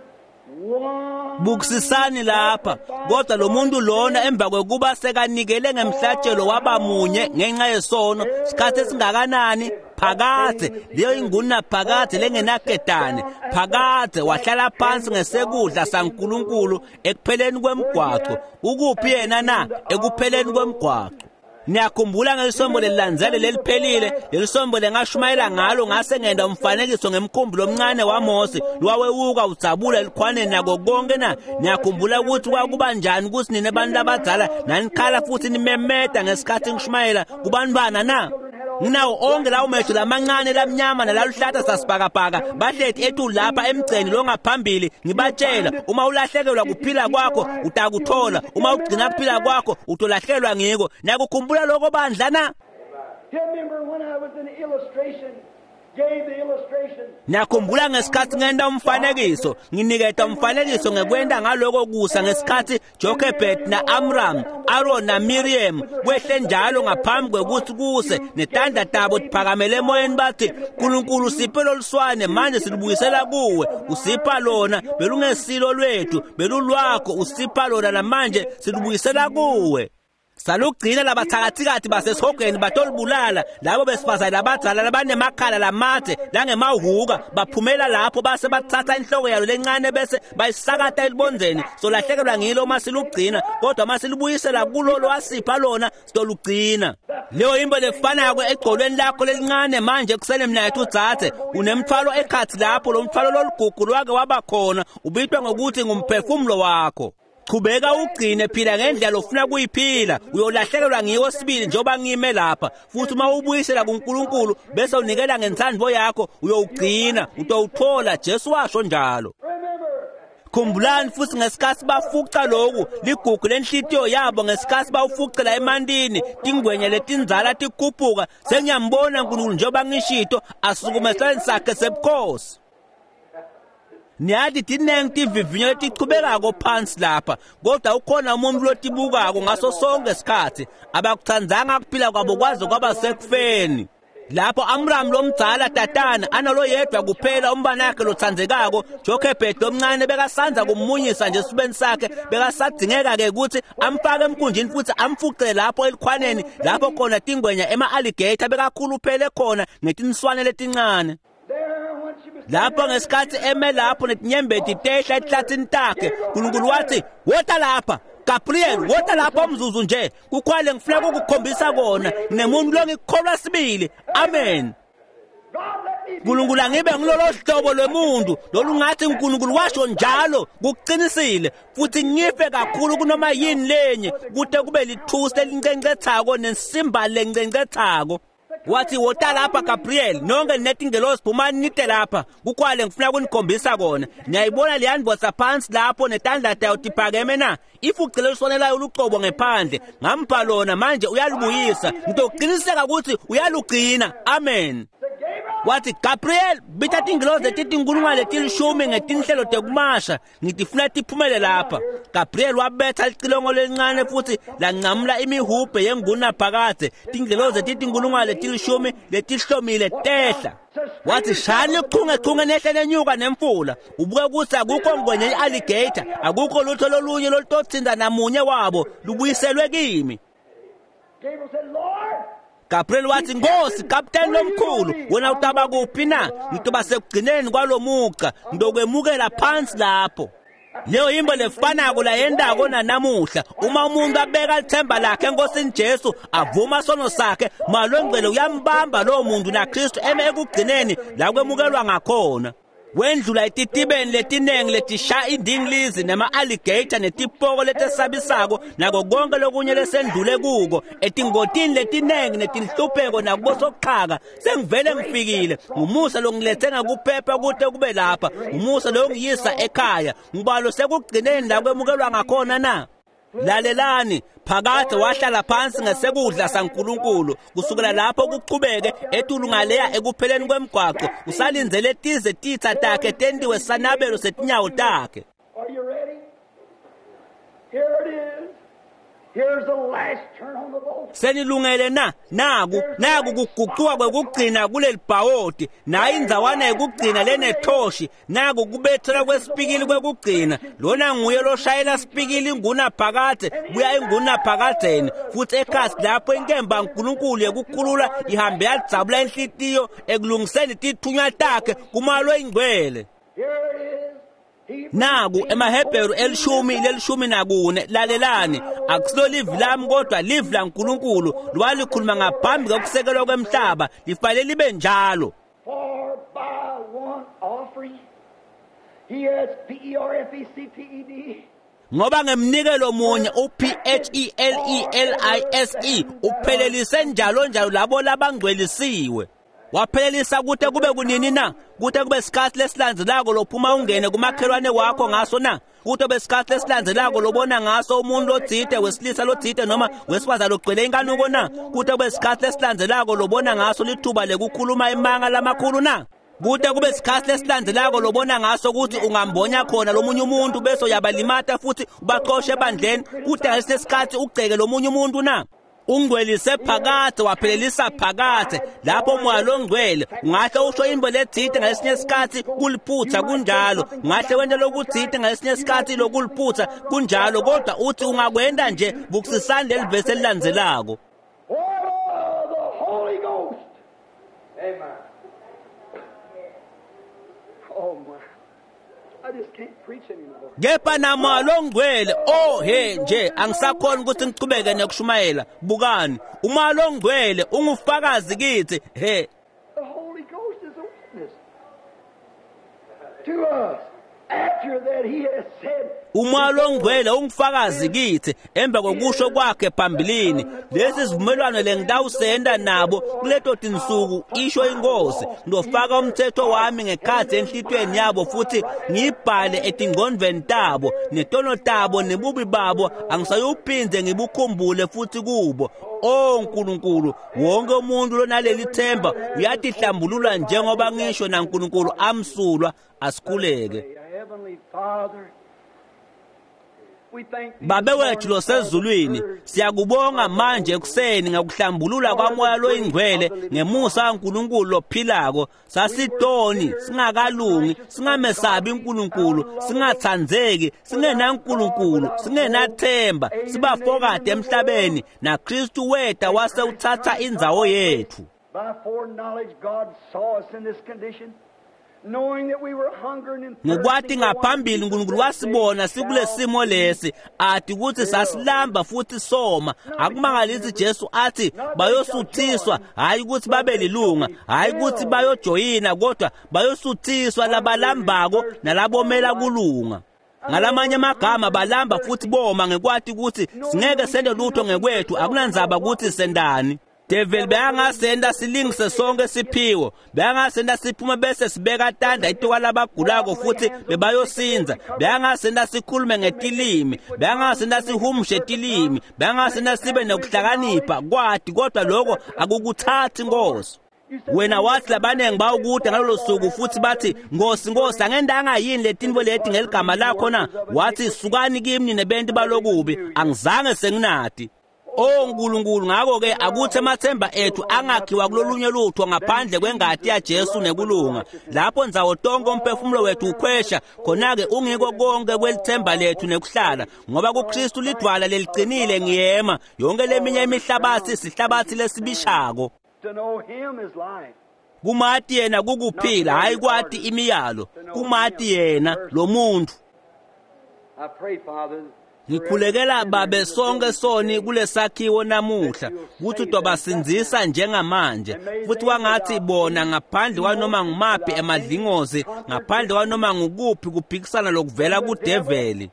one... Bukusisani lapha kodwa lo muntu lona emva kwekuba sekanikele ngemhlatshelo wabamunye ngenxa yesono sikhathi esingakanani phakade leyo inguna phakade lengenaketane phakade wahlala phansi ngesekudla saNkulunkulu ekupheleni kwemgwaqo. Ukuphi yena na ekupheleni kwemgwaqo? Niyakhumbula ngelisombo lelilandzele leliphelile lelisombo lengashumayela ngalo ngase ngenda umfanekiso ngemkhumbulo omncane waMose lwawewuka udzabula elikhwaneni nako konke na. Niyakhumbula ukuthi kwakuba njani ukuthi nine abantu abadala nanikhala futhi nimemeda ngesikhathi ngishumayela kubanibana na. Nginawo onke lawo mehlo lamancane lamnyama nalaluhlata sasibhakabhaka bahlethi ethu lapha emgceni lo ngaphambili ngibatshela uma ulahlekelwa kuphila kwakho utakuthola uma ugcina kuphila kwakho utolahlekelwa ngiko. Nakukhumbula lokho bandla na? Remember when I was in the illustration, gave the illustration. Nakhumbula ngesikhathi ngenda umfanekiso nginiketa umfanekiso ngekwenda ngaloko kusa ngesikhathi Jochebed na Amram Aaron na Miriam wehle njalo ngaphambi kwekuthi kuse netanda tabo tiphakamele emoyeni bathi uNkulunkulu siphe loluswane manje silubuyisela kuwe usipha lona belungesilo lwethu belulwakho usipha lona namanje silubuyisela kuwe. Salugcina labathakathikathi basesihogweni batolibulala labo besifazane labadala labanemakhala lamathe langemahuka baphumela lapho base bathatha inhloko yalo lencane bese bayisakata elibonzeni solahlekelwa ngilo uma silugcina kodwa uma silubuyisela kulolo wasipha lona sitolugcina. Leyo imbo lefanayo egcolweni lakho lelincane manje kusele mnayethu udzathe unemthwalo ekhathi lapho lo mthwalo loligugu lwake wabakhona ubitwa ngokuthi ngumphefumulo wakho. Qhubeka ugcine phila ngendlela ofuna kuyiphila uyolahlekelwa ngiyo sibili njoba ngime lapha futhi uma ubuyisela kuNkulunkulu bese unikela ngensandvo yakho uyowugcina utowuthola Jesu washo njalo. Khumbulani futhi ngesikhathi bafuqa lokhu ligugu lenhlitiyo yabo ngesikhathi bawufuqela emandini tingwenya letinzala tikhuphuka sengiyambona uNkulunkulu njoba ngishito asukumeseni sakhe sebukhosi. Niyadi tineng tivivinyo letichubekako phansi lapha kodwa ukhona umuntu lotibukako ngaso sonke isikhathi abakuthandzanga kuphila kwabo kwaze kwaba sekufeni. Lapho Amram lomdzala tatana analo yedwa kuphela umbana wakhe lothandzekako Jochebed omncane bekasanza kumunyisa nje esibeni sakhe bekasadingeka ke ukuthi amfake emkhunjini futhi amfuqele lapho elikhwaneni lapho khona tingwenya ema-alligator bekakhuluphele khona ngetinswane letincane. Lapho ngesikhathi eme lapho netinyembeti tehla ehlathini takhe uNkulunkulu wathi wota lapha Gabriel wota lapha umzuzu nje kukhwale ngifuna ukukukhombisa kona nemuntu lo ngikholwa sibili. Amen. uNkulunkulu angibe ngilolo hlobo lwemuntu lolungathi uNkulunkulu washo njalo kuqinisile futhi ngife kakhulu kunoma yini lenye kude kube lithusi elincencethako nesimba lencencethako. Wathi wota lapha Gabriel nonke netingelosi phumani nite lapha kukwale ngifuna kunikhombisa kona niyayibona leyandvosa phansi lapho netandla tayo tiphakeme na if ugcile usonelayo uluqobo ngephandle ngampa lona manje uyalubuyisa ngitoqiniseka ukuthi uyalugcina. Amen. Wathi Gabriel bitha tingelosi letithi inkulungwane letilishumi ngetinhlelo tekumasha ngitifuna tiphumele lapha. Gabriel wabetha licilongo lencane futhi lancamula imihubhe yenguna phakade tingelosi letithi inkulungwane letilishumi letihlomile tehla. Wathi shani chungechunge nehle nenyuka nemfula ubuke ukuthi akukho ngwenye i-alligator akukho lutho lolunye lolutothinda namunye wabo lubuyiselwe kimi. Gabriel said, Lord, Gabriel wathi Nkosi Captain lomkhulu wena utaba kuphi na ngitoba sekugcineni kwalomuqa ndokwemukela phansi lapho. Leyo imbo lefanako la yendako nanamuhla uma umuntu abeka ithemba lakhe enkosini Jesu avuma sono sakhe malwengcele uyambamba lo muntu na Kristu eme ekugcineni la kwemukelwa ngakhona. Wendlula ititibeni letinengi letisha indinglizi nema alligator netipoko letesabisako nako konke lokunye lesendlule kuko etingotini letinengi netinhlupheko nakubosoqhaka sengivele ngifikile ngumusa longilethe ngakuphepha kude kube lapha ngumusa lo ngiyisa ekhaya ngibalo sekugcineni la kwemukelwa ngakhona na. Lalelani phakade wahlala phansi ngesekudla saNkulunkulu kusukela lapho kuqhubeke etulungaleya ekupheleni kwemgwaqo usalinzele tize titha takhe tendiwe sanabelo setinyawo takhe. are you ready? Here it is. Here's the last turn on the boat. Senilungele na naku naku kuguquka kwekugcina kuleli bhawodi nayi indzawana yekugcina lenethoshi naku kubethela kwesipikili kwekugcina lona nguye loshayela sipikili inguna phakade buya inguna phakadeni futhi ekhasi lapho inkemba kaNkulunkulu yekukhulula ihambe yadzabula inhlitiyo ekulungiseni tithunywa takhe kumalo ingcwele. Here it is. Naku emaHebheru elishumi lelishumi nakune lalelani akusilo livi lami kodwa livi laNkulunkulu lwalikhuluma ngaphambi kokusekelwa kwemhlaba lifanele libe njalo. For by one offering he has P E R F E C T E D. Ngoba ngemnikelo munye u P H E L E L I S E uphelelise njalo njalo labo labangcwelisiwe. Waphelelisa kude kube kunini na kude kube isikhathi lesilandzelako lophuma ungene kumakhelwane wakho ngaso na kude kube isikhathi lesilandzelako lobona ngaso umuntu lodzide wesilisa lodzide noma wesifazana logcwele inkanuko na kude kube isikhathi lesilandzelako lobona ngaso lithuba lekukhuluma imanga lamakhulu na kude kube isikhathi lesilandzelako lobona ngaso ukuthi ungambonya khona lomunye umuntu bese uyabalimata futhi ubaxoshe ebandleni kude ngesinye isikhathi ugceke lomunye umuntu na. Ungcwelise phakade waphelelisa phakade lapho moya longcwele ungahle usho imbo ledzide ngesinye isikhathi kuliphutha kunjalo ungahle wena lokudzide ngesinye isikhathi lokuliphutha kunjalo kodwa uthi ungakwenda nje bukusisana lelivesi elilandzelako. Oh, the Holy Ghost. Amen. Oh my. I just can't preach anymore. Kepha nama longcwele oh he nje angisakhona ukuthi ngiqhubeke nekushumayela bukani uma longcwele ungufakazi kithi he. The Holy Ghost is a witness to us after that he has said. Uma longcwele ungufakazi kithi emva kokusho kwakhe phambilini lesi sivumelwano lengidawusenda nabo kuleto tinsuku isho inkosi ndofaka umthetho wami ngekhathi enhlitweni yabo futhi ngibhale etingqondweni tabo netono tabo nebubi babo angisayuphinze ngibukhumbule futhi kubo. Oh Nkulunkulu wonke umuntu lonaleli themba uyatihlambulula njengoba ngisho na Nkulunkulu amsulwa asikhuleke. Heavenly Father, Babe wethu losezulwini siyakubonga manje ekuseni ngokuhlambulula kwamoya loyingcwele ngemusa kaNkulunkulu lophilako sasitoni singakalungi singamesabi uNkulunkulu singathandzeki singena uNkulunkulu singenathemba sibafokade emhlabeni na Kristu weta wase uthatha indzawo yethu. by foreknowledge God saw us in this condition Ngokwati ngaphambili uNkulunkulu wasibona sikule simo lesi athi ukuthi sasilamba futhi soma. Akumangalisi Jesu athi bayosuthiswa, hayi ukuthi babe lilunga, hayi ukuthi bayojoyina, kodwa bayosuthiswa labalambako nalabomela kulunga. Ngalamanye amagama balamba futhi boma ngekwati ukuthi singeke sende lutho ngekwethu, akunandzaba ukuthi sendani. Devil beyangasenda silingise sonke siphiwo, beyangasenda siphuma bese sibeka tanda itoka labagulako futhi bebayosinza, beyangasenda sikhulume ngetilimi, beyangasenda sihumushe tilimi, beyangasenda sibe nokuhlakanipha kwathi, kodwa lokho akukuthathi Nkosi. Wena wathi labanenge bawukude ngalolo suku futhi bathi Nkosi Nkosi angendanga yini letinto leti ngeligama lakho na? Wathi sukani kimi nebenti balokubi, angizange senginati. Oh Nkulunkulu, ngako ke akuthi emathemba ethu angakhiwa kulolunye lutho ngaphandle kwengadi ya Jesu nekulunga. Lapho nzawo tonke umphefumulo wethu ukhwesha, khona ke ungiko konke kwelithemba lethu nekuhlala, ngoba kuKristu lidwala leliqinile ngiyema, yonke leminye imihlabathi sihlabathi lesibishako. Kumathi yena kukuphila, hayi kwathi imiyalo. Kumathi yena lo muntu. Ngikhulekela babe sonke soni kulesakhiwo namuhla ukuthi utobasinzisa njengamanje, futhi wangathi bona ngaphandle kwanoma ngumaphi emadlingozi, ngaphandle kwanoma ngukuphi kuphikisana lokuvela kudeveli.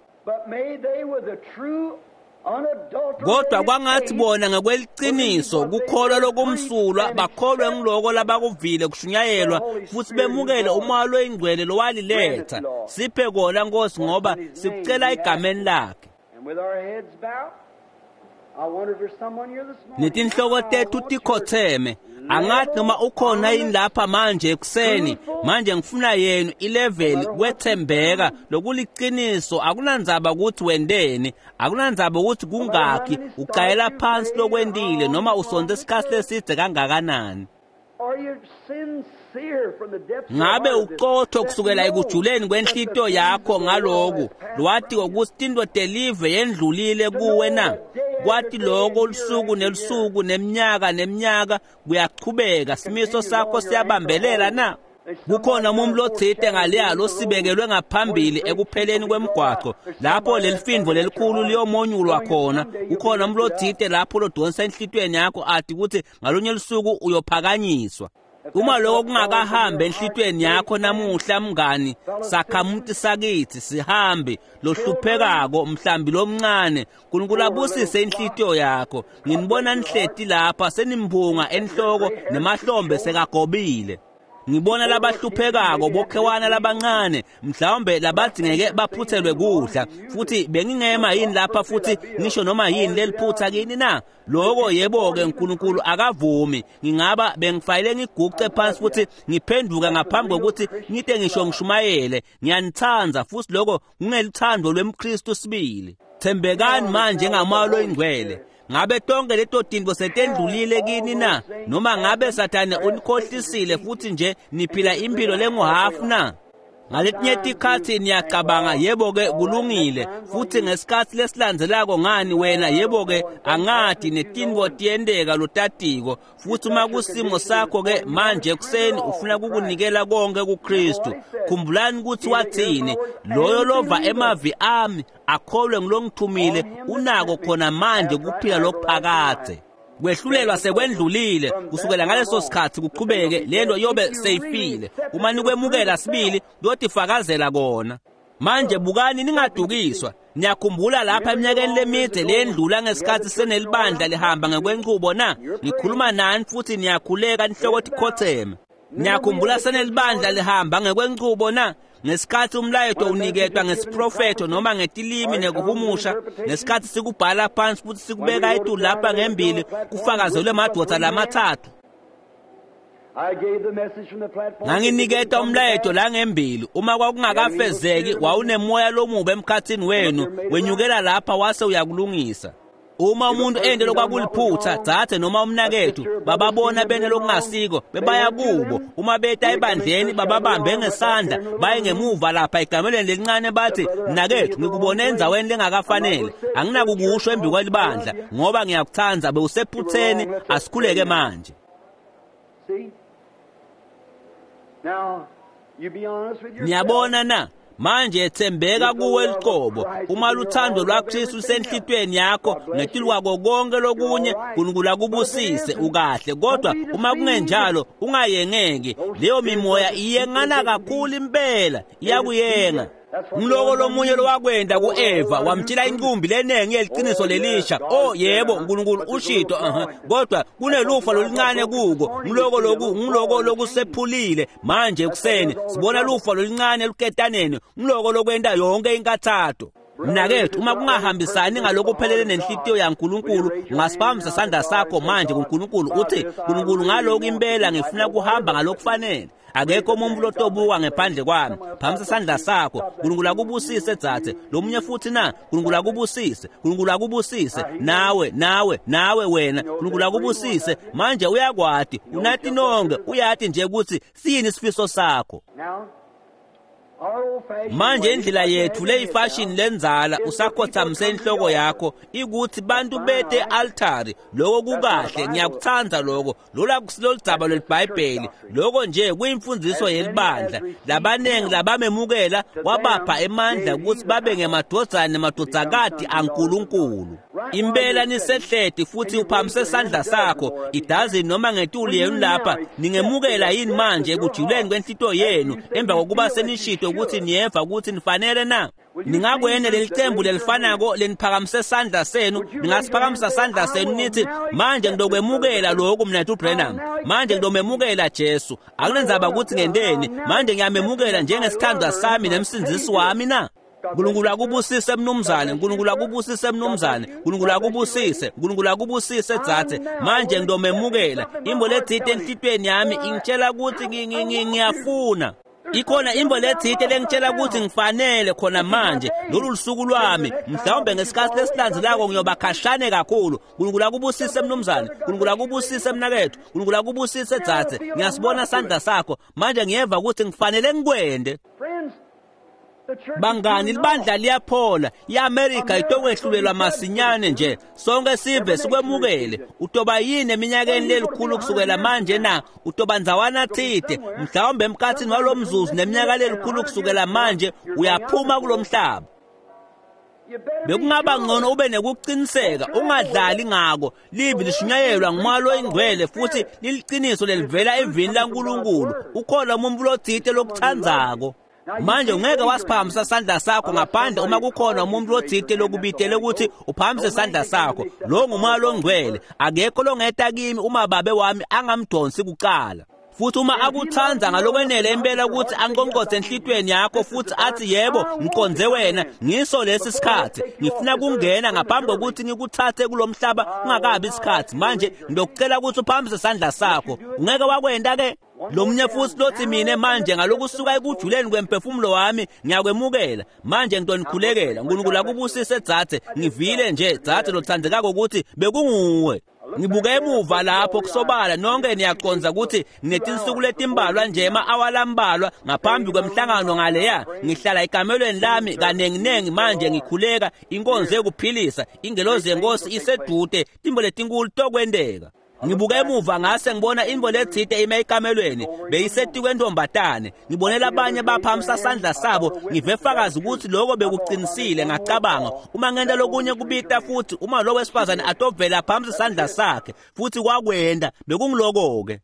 Kodwa kwangathi bona ngekweliciniso kukholwa lokumsulwa bakholwe ngiloko labakuvile kushunyayelwa futhi bemukele umalo oyingcwele lowaliletha. Siphe kona Nkosi ngoba sikucela igameni lakhe. Netinhloko tethu tikhotheme, angathi noma ukhona yini lapha manje ekuseni, manje ngifuna yenu ilevel kwethembeka lokuliqiniso. Akunandzaba ukuthi wendeni, akunandzaba ukuthi kungaki, uqayela phansi lokwendile noma usonze isikhathi leside kangakanani. Ngabe uqotho kusukela ekujuleni kwenhlito yakho ngaloku lwathi ukuthi into deliver yendlulile kuwe na? Kwathi lokho olusuku nelusuku neminyaka neminyaka kuyaqhubeka, simiso sakho siyabambelela na? Kukhona umuntu lothite ngaleya losibekelwe ngaphambili ekupheleni kwemigwaqo, lapho lelifindvo lelikhulu liyomonyulwa khona. Kukhona umuntu lothite lapho lodonsa enhlitweni yakho athi ukuthi ngalonye lusuku uyophakanyiswa. Uma lokho kungakahambe enhlitweni yakho namuhla mngani, sakhamuti sakithi sihambe lohluphekako mhlambi lomncane, uNkulunkulu abusise inhlitiyo yakho. Nginibona nihleti lapha senimphunga enhloko nemahlombe sekagobile. Ngibona labahluphekako bokhewana labancane, mhlawumbe labadingeke baphuthelwe kudla, futhi bengingema yini lapha futhi ngisho noma yini leliphutha kini na? Lokho yebo ke uNkulunkulu akavumi. Ngingaba bengifayile ngiguqe phansi futhi ngiphenduka ngaphambi kokuthi ngite ngisho ngishumayele. Ngiyanithanza futhi lokho kungelithando lwemKristu sibili. Thembekani manje ngamalo oyingcwele. Ngabe tonke leto tinto setendlulile kini na? Noma ngabe Sathane unikhohlisile futhi nje niphila impilo lenguhafu na? Ngaletinye tikhathi niyacabanga yebo ke kulungile, futhi ngesikhathi lesilandzelako ngani wena yebo ke angathi netinto tiyendeka lotatiko, futhi uma kusimo sakho ke manje kuseni ufuna kukunikela konke kuKristu. Khumbulani ukuthi wathini, loyo lova emavi ami akholwe ngilongithumile unako khona manje kuphila lokuphakade. Kwehlulelwa sekwendlulile, kusukela ngaleso sikhathi kuqhubeke lento yobe seyifile. Uma nikwemukela sibili lotifakazela kona. Manje bukani ningadukiswa. Niyakhumbula lapha eminyakeni lemide lendlula ngesikhathi senelibandla lihamba ngekwenqubo na? Ngikhuluma nani futhi niyakhuleka inhloko tikhotheme. Niyakhumbula senelibandla lihamba ngekwenqubo na? Ngesikhathi umlayeto uniketwa ngesiprofeto noma ngetilimi nekuhumusha, ngesikhathi sikubhala phansi futhi sikubeka etu lapha ngembili kufakazelwe madoda lamathathu. Nganginiketa umlayeto la ngembili, uma kwakungakafezeki wawunemoya lomubi emkhathini wenu, wenyukela lapha wase uyakulungisa. Uma umuntu ende lokwakuliphutha zathe noma umnakethu bababona bene lokungasiko bebaya kubo, uma beta ebandleni bababambe ngesandla baye ngemuva lapha igameleni lelincane bathi mnakethu ngikubona enzaweni lengakafanele, anginakukusho embi kwelibandla ngoba ngiyakuthanza bewusephutheni, asikhuleke manje. Niyabona na? Manje ethembeka kuwe liqobo uma luthando lwaKristu senhlitweni yakho ngetilwa konke lokunye uNkulunkulu akubusise ukahle kodwa uma kungenjalo ungayengeki leyo mimoya iyengana kakhulu impela iyakuyenga ngiloko lomunye lowakwenda kuEva wamtshila inkumbi lenengi yeliqiniso lelisha oh yebo uNkulunkulu ushito aha kodwa kunelufa lolincane kuko ngiloko loku ngiloko lokusephulile manje ekuseni sibona lufa lolincane luketaneni ngiloko lokwenda yonke inkathatho mnakethu uma kungahambisani ngalokuphelele nenhlitiyo yaNkulunkulu ungasiphamisa sandla sakho manje kuNkulunkulu uthi uNkulunkulu ngaloko impela ngifuna kuhamba ngalokufanele akekho umuntu lotobuka ngephandle kwami phamisa sandla sakho uNkulunkulu akubusise dzathe lomunye futhi na uNkulunkulu akubusise uNkulunkulu akubusise nawe nawe nawe wena uNkulunkulu akubusise manje uyakwati unathi nonke uyathi nje ukuthi siyini isifiso sakho manje indlela yethu leyifashion lenzala usakhothamisa inhloko yakho ikuthi bantu bete altari lokho kukahle ngiyakuthanza lokho lola kusiloldzaba lweBhayibheli lokho nje kuyimfundiso yelibandla labanengi labamemukela wabapha emandla ukuthi babe ngemadodana nemadodzakati aNkulunkulu impela nisehleti futhi uphamise sandla sakho idazi noma ngetuli yenu lapha ningemukela yini manje ekujuleni kwenhlito yenu emva kokuba senishito ukuthi niyeva ukuthi nifanele na ningakwene lelicembu lelifanako leniphakamise sandla senu ningasiphakamisa sandla senu nithi manje ngidokwemukela lokhu mina uBrenham manje ngidomemukela Jesu akunenzaba ukuthi ngendeni manje ngiyamemukela njengesithandwa sami nemsindisi wami na uNkulunkulu akubusise mnumzane uNkulunkulu akubusise mnumzane uNkulunkulu akubusise uNkulunkulu akubusise dzathe manje ngidomemukela imbo ledzite enhlitweni yami ingitshela ukuthi ngiyafuna ikhona imbo ledzite lengitshela ukuthi ngifanele khona manje lolu lusuku lwami mhlawumbe ngesikhathi lesilandzelako ngiyoba khashane kakhulu uNkulunkulu akubusise mnumzane uNkulunkulu akubusise mnakethu uNkulunkulu akubusise dzathe ngiyasibona sandla sakho manje ngiyeva ukuthi ngifanele ngikwende bangani libandla liyaphola iAmerica itokwehlulelwa masinyane nje sonke sive sikwemukele utoba yini eminyakeni lelikhulu kusukela manje na utoba nzawana thide mhlawumbe emkhathini walomzuzu neminyaka lelikhulu kusukela manje uyaphuma kulomhlaba bekungaba ngcono ube nekuqiniseka ungadlali ngako libi lishunyayelwa ngumalo ingcwele futhi liliqiniso lelivela evini laNkulunkulu ukhona umuntu lodzite lokuthandzako manje ungeke wasiphamisa sandla sakho ngaphandle uma kukhona umuntu lodzite lokubitele ukuthi uphamise sandla sakho lo ngumalo ongcwele akekho longeta kimi uma babe wami angamdonsi kuqala futhi uma akuthanza ngalokwenele impela ukuthi ankonkoze enhlitweni yakho futhi athi yebo ngikonze wena ngiso lesi sikhathi ngifuna kungena ngaphambi kokuthi ngikuthathe kulomhlaba ungakabi isikhathi manje ngizokucela ukuthi uphamise sandla sakho ungeke wakwenda ke lomunye futhi lothi mina manje ngalokusuka ekujuleni kwemphefumulo wami ngiyakwemukela manje ngidonikhulekela uNkulunkulu akubusise dzathe ngivile nje dzathe lothandekako ukuthi bekunguwe ngibuke emuva lapho kusobala nonke niyaconza ukuthi nginetinsuku letimbalwa nje ema-awalambalwa ngaphambi kwemhlangano ngaleya ngihlala ikamelweni lami kanenginengi manje ngikhuleka inkonzo yokuphilisa ingelozi yenkosi isedude timbo letinkulu tokwendeka ngibuke emuva ngase ngibona imbo ledzite ime ekamelweni beyiseti kwentombatane ngibonela abanye baphamisa sandla sabo ngivefakazi ukuthi lokho bekuqinisile ngacabanga uma ngenda lokunye kubita futhi uma lo wesifazane atovela phamisa sandla sakhe futhi kwakwenda bekungiloko-ke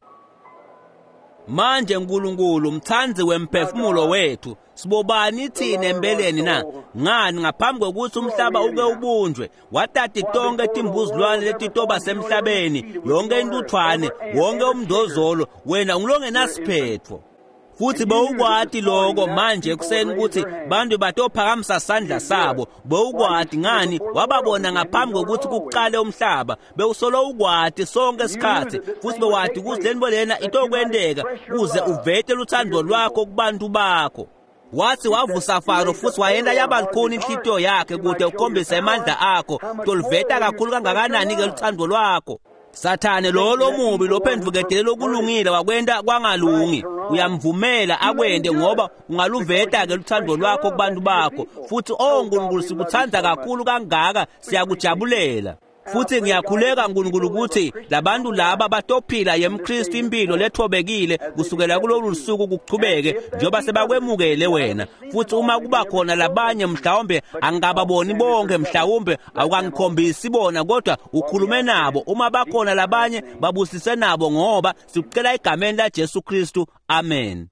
manje uNkulunkulu mthanzi wemphefumulo wethu sibobani thina empeleni na ngani ngaphambi kokuthi umhlaba uke ubunjwe watati tonke timbuzilwane letitoba semhlabeni yonke intuthwane wonke umndozolo wena ungilongenasiphetho futhi bowukwati lokho manje ekuseni ukuthi bantu batophakamisa sandla sabo bowukwati ngani wababona ngaphambi kokuthi kuqale umhlaba bewusolo ukwati sonke isikhathi futhi bewati ukuthi lenbo lena itokwendeka uze uvete luthando lwakho kubantu bakho wathi wavusa Faro futhi wayenda yabalikhona inhlitiyo yakhe kude ukhombisa amandla akho toliveta kakhulu kangakanani ke luthando lwakho Sathane lo lomubi lophendvukedele lokulungile wakwenda kwangalungi uyamvumela akwende ngoba ungaluveta ke luthando lwakho kubantu bakho futhi oh uNkulunkulu sikuthanda kakhulu kangaka siyakujabulela futhi ngiyakhuleka uNkulunkulu ukuthi labantu laba batophila yemKristu impilo lethobekile kusukela kulolu suku kuchubeke njoba sebakwemukele wena. Futhi uma kuba khona labanye mhlawumbe angababoni bonke, mhlawumbe awukangikhombisi bona kodwa ukhulume nabo. Uma bakhona labanye babusise nabo ngoba sikucela egameni laJesu Kristu. Amen.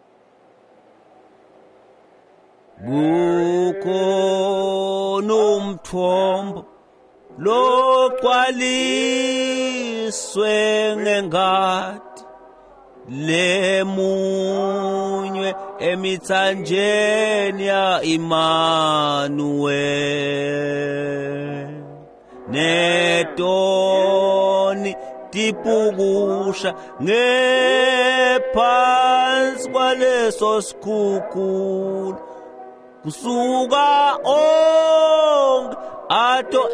Kukhona umthombo loqwaliswe ngengadi lemunywe emithanjeni ya Immanuel netoni tipukusha ngephansi kwaleso sikhukhulu kusuka onke ato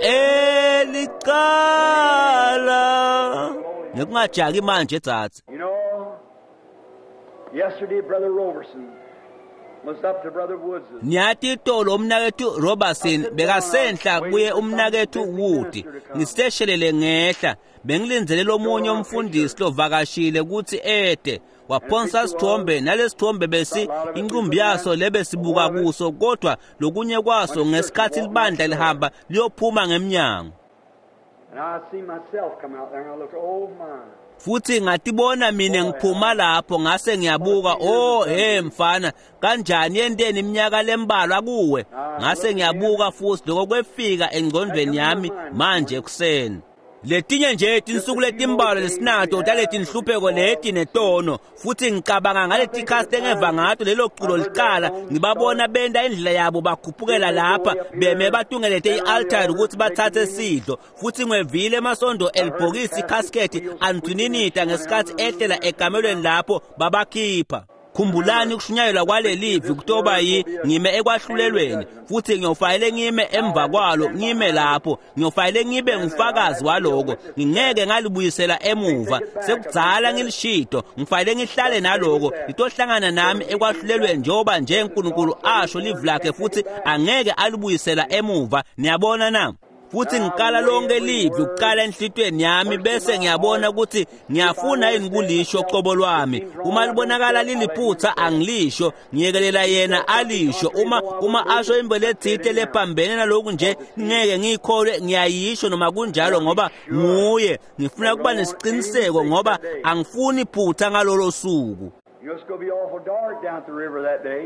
elicala ngekungajaki manje dzatsi. You know, yesterday Brother Robertson was up to Brother Woods. Nyathi tolo umnakethu Robertson bekasenhla kuye umnakethu Wood ngisiteshelele ngehla bengilindzele lomunye umfundisi lovakashile ukuthi ede waphonsa sithombe nalesithombe besi inqumbi yaso lebesibuka kuso kodwa lokunye kwaso ngesikhathi libandla lihamba liyophuma ngemnyango. And I see myself come out there and I look, oh my. Futhi ngatibona mina ngiphuma lapho ngase ngiyabuka, oh hey mfana kanjani yenteni iminyaka lembalwa kuwe. Ngase ngiyabuka futhi lokho kwefika engqondweni yami manje kuseni. Letinye nje tinsuku letimbalwa lesinato taleti nhlupheko leti netono futhi ngicabanga ngaleti cast engeva ngato lelo culo liqala ngibabona benda indlela yabo bakhuphukela lapha beme batungelete ialtar ukuthi bathathe sidlo futhi ngwevile emasondo elibhokisi casket antuninita ngesikhathi ehlela ekamelweni lapho babakhipha. Khumbulani ukushunyayelwa kwalelivi kutoba yi ngime ekwahlulelweni futhi ngiyofayele ngime emva kwalo ngime lapho ngiyofayele ngibe ngufakazi waloko ngingeke ngalibuyisela emuva sekudzala ngilishido ngifayele ngihlale naloko litohlangana nami ekwahlulelweni njoba nje uNkulunkulu asho livi lakhe futhi angeke alibuyisela emuva. Niyabona na futhi ngikala lonke livi ukuqala enhlitweni yami bese ngiyabona ukuthi ngiyafuna yini kulisho qobo lwami. Uma libonakala liliphutha angilisho ngiyekelela yena alisho. Uma uma asho imbele ethithe lephambene naloku nje ngeke ngikholwe ngiyayisho noma kunjalo ngoba nguye. Ngifuna kuba nesiqiniseko ngoba angifuni iphutha ngalolo suku. It's going to be awful dark down at the river that day.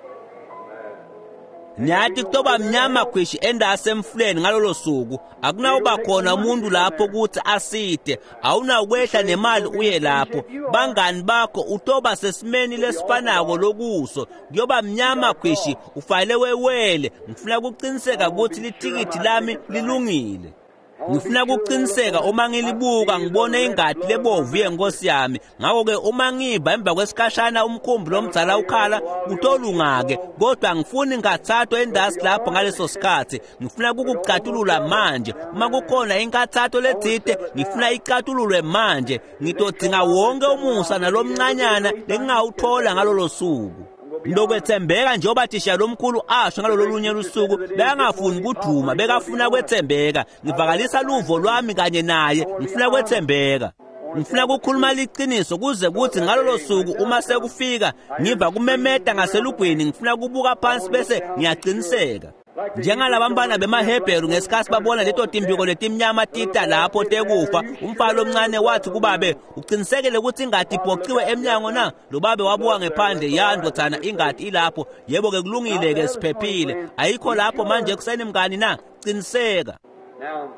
Nyathi kutoba mnyama khwishi endase emfuleni ngalolo suku akunawuba khona umuntu lapho ukuthi aside awuna ukwehla nemali uye lapho. Bangani bakho utoba sesimeni lesifanako lokuso kuyoba mnyama khwishi ufayele wewele. Ngifuna ukuqiniseka ukuthi litikithi lami lilungile. Ngifuna ukuqiniseka uma ngilibuka ngibone ingadi lebovu yenkosi yami. Ngakho ke uma ngiba emva kwesikashana umkhumbi lomdzala ukhala utolungake kodwa ngifuni ngathathwa endasi lapho ngaleso sikhathi. Ngifuna ukukucatulula manje. Uma kukhona inkathatho lethithe ngifuna icatululwe manje. Ngitodinga wonke umusa nalomncanyana lengawuthola ngalolo suku. Ndokwethembeka njengoba thisha lomkhulu asho ngalolu lunye lusuku bengafuni ukuduma bekafuna kwethembeka. Ngivakalisa luvo lwami kanye naye ngifuna kwethembeka. Ngifuna ukukhuluma liqiniso kuze kuthi ngalolo suku uma sekufika ngiva kumemeta ngaselugweni ngifuna kubuka phansi bese ngiyaqiniseka. Njengalaba mbana bemaHebheru ngesikhathi babona leto timbiko letimnyama tita lapho tekufa umfalo omncane wathi kubabe uqinisekele ukuthi ingadi iphoqiwe emnyango na. Lo babe wabuka ngephandle yandothana ingadi ilapho. Yebo ke kulungile ke siphephile ayikho lapho manje kuseni mngani na qiniseka. Now,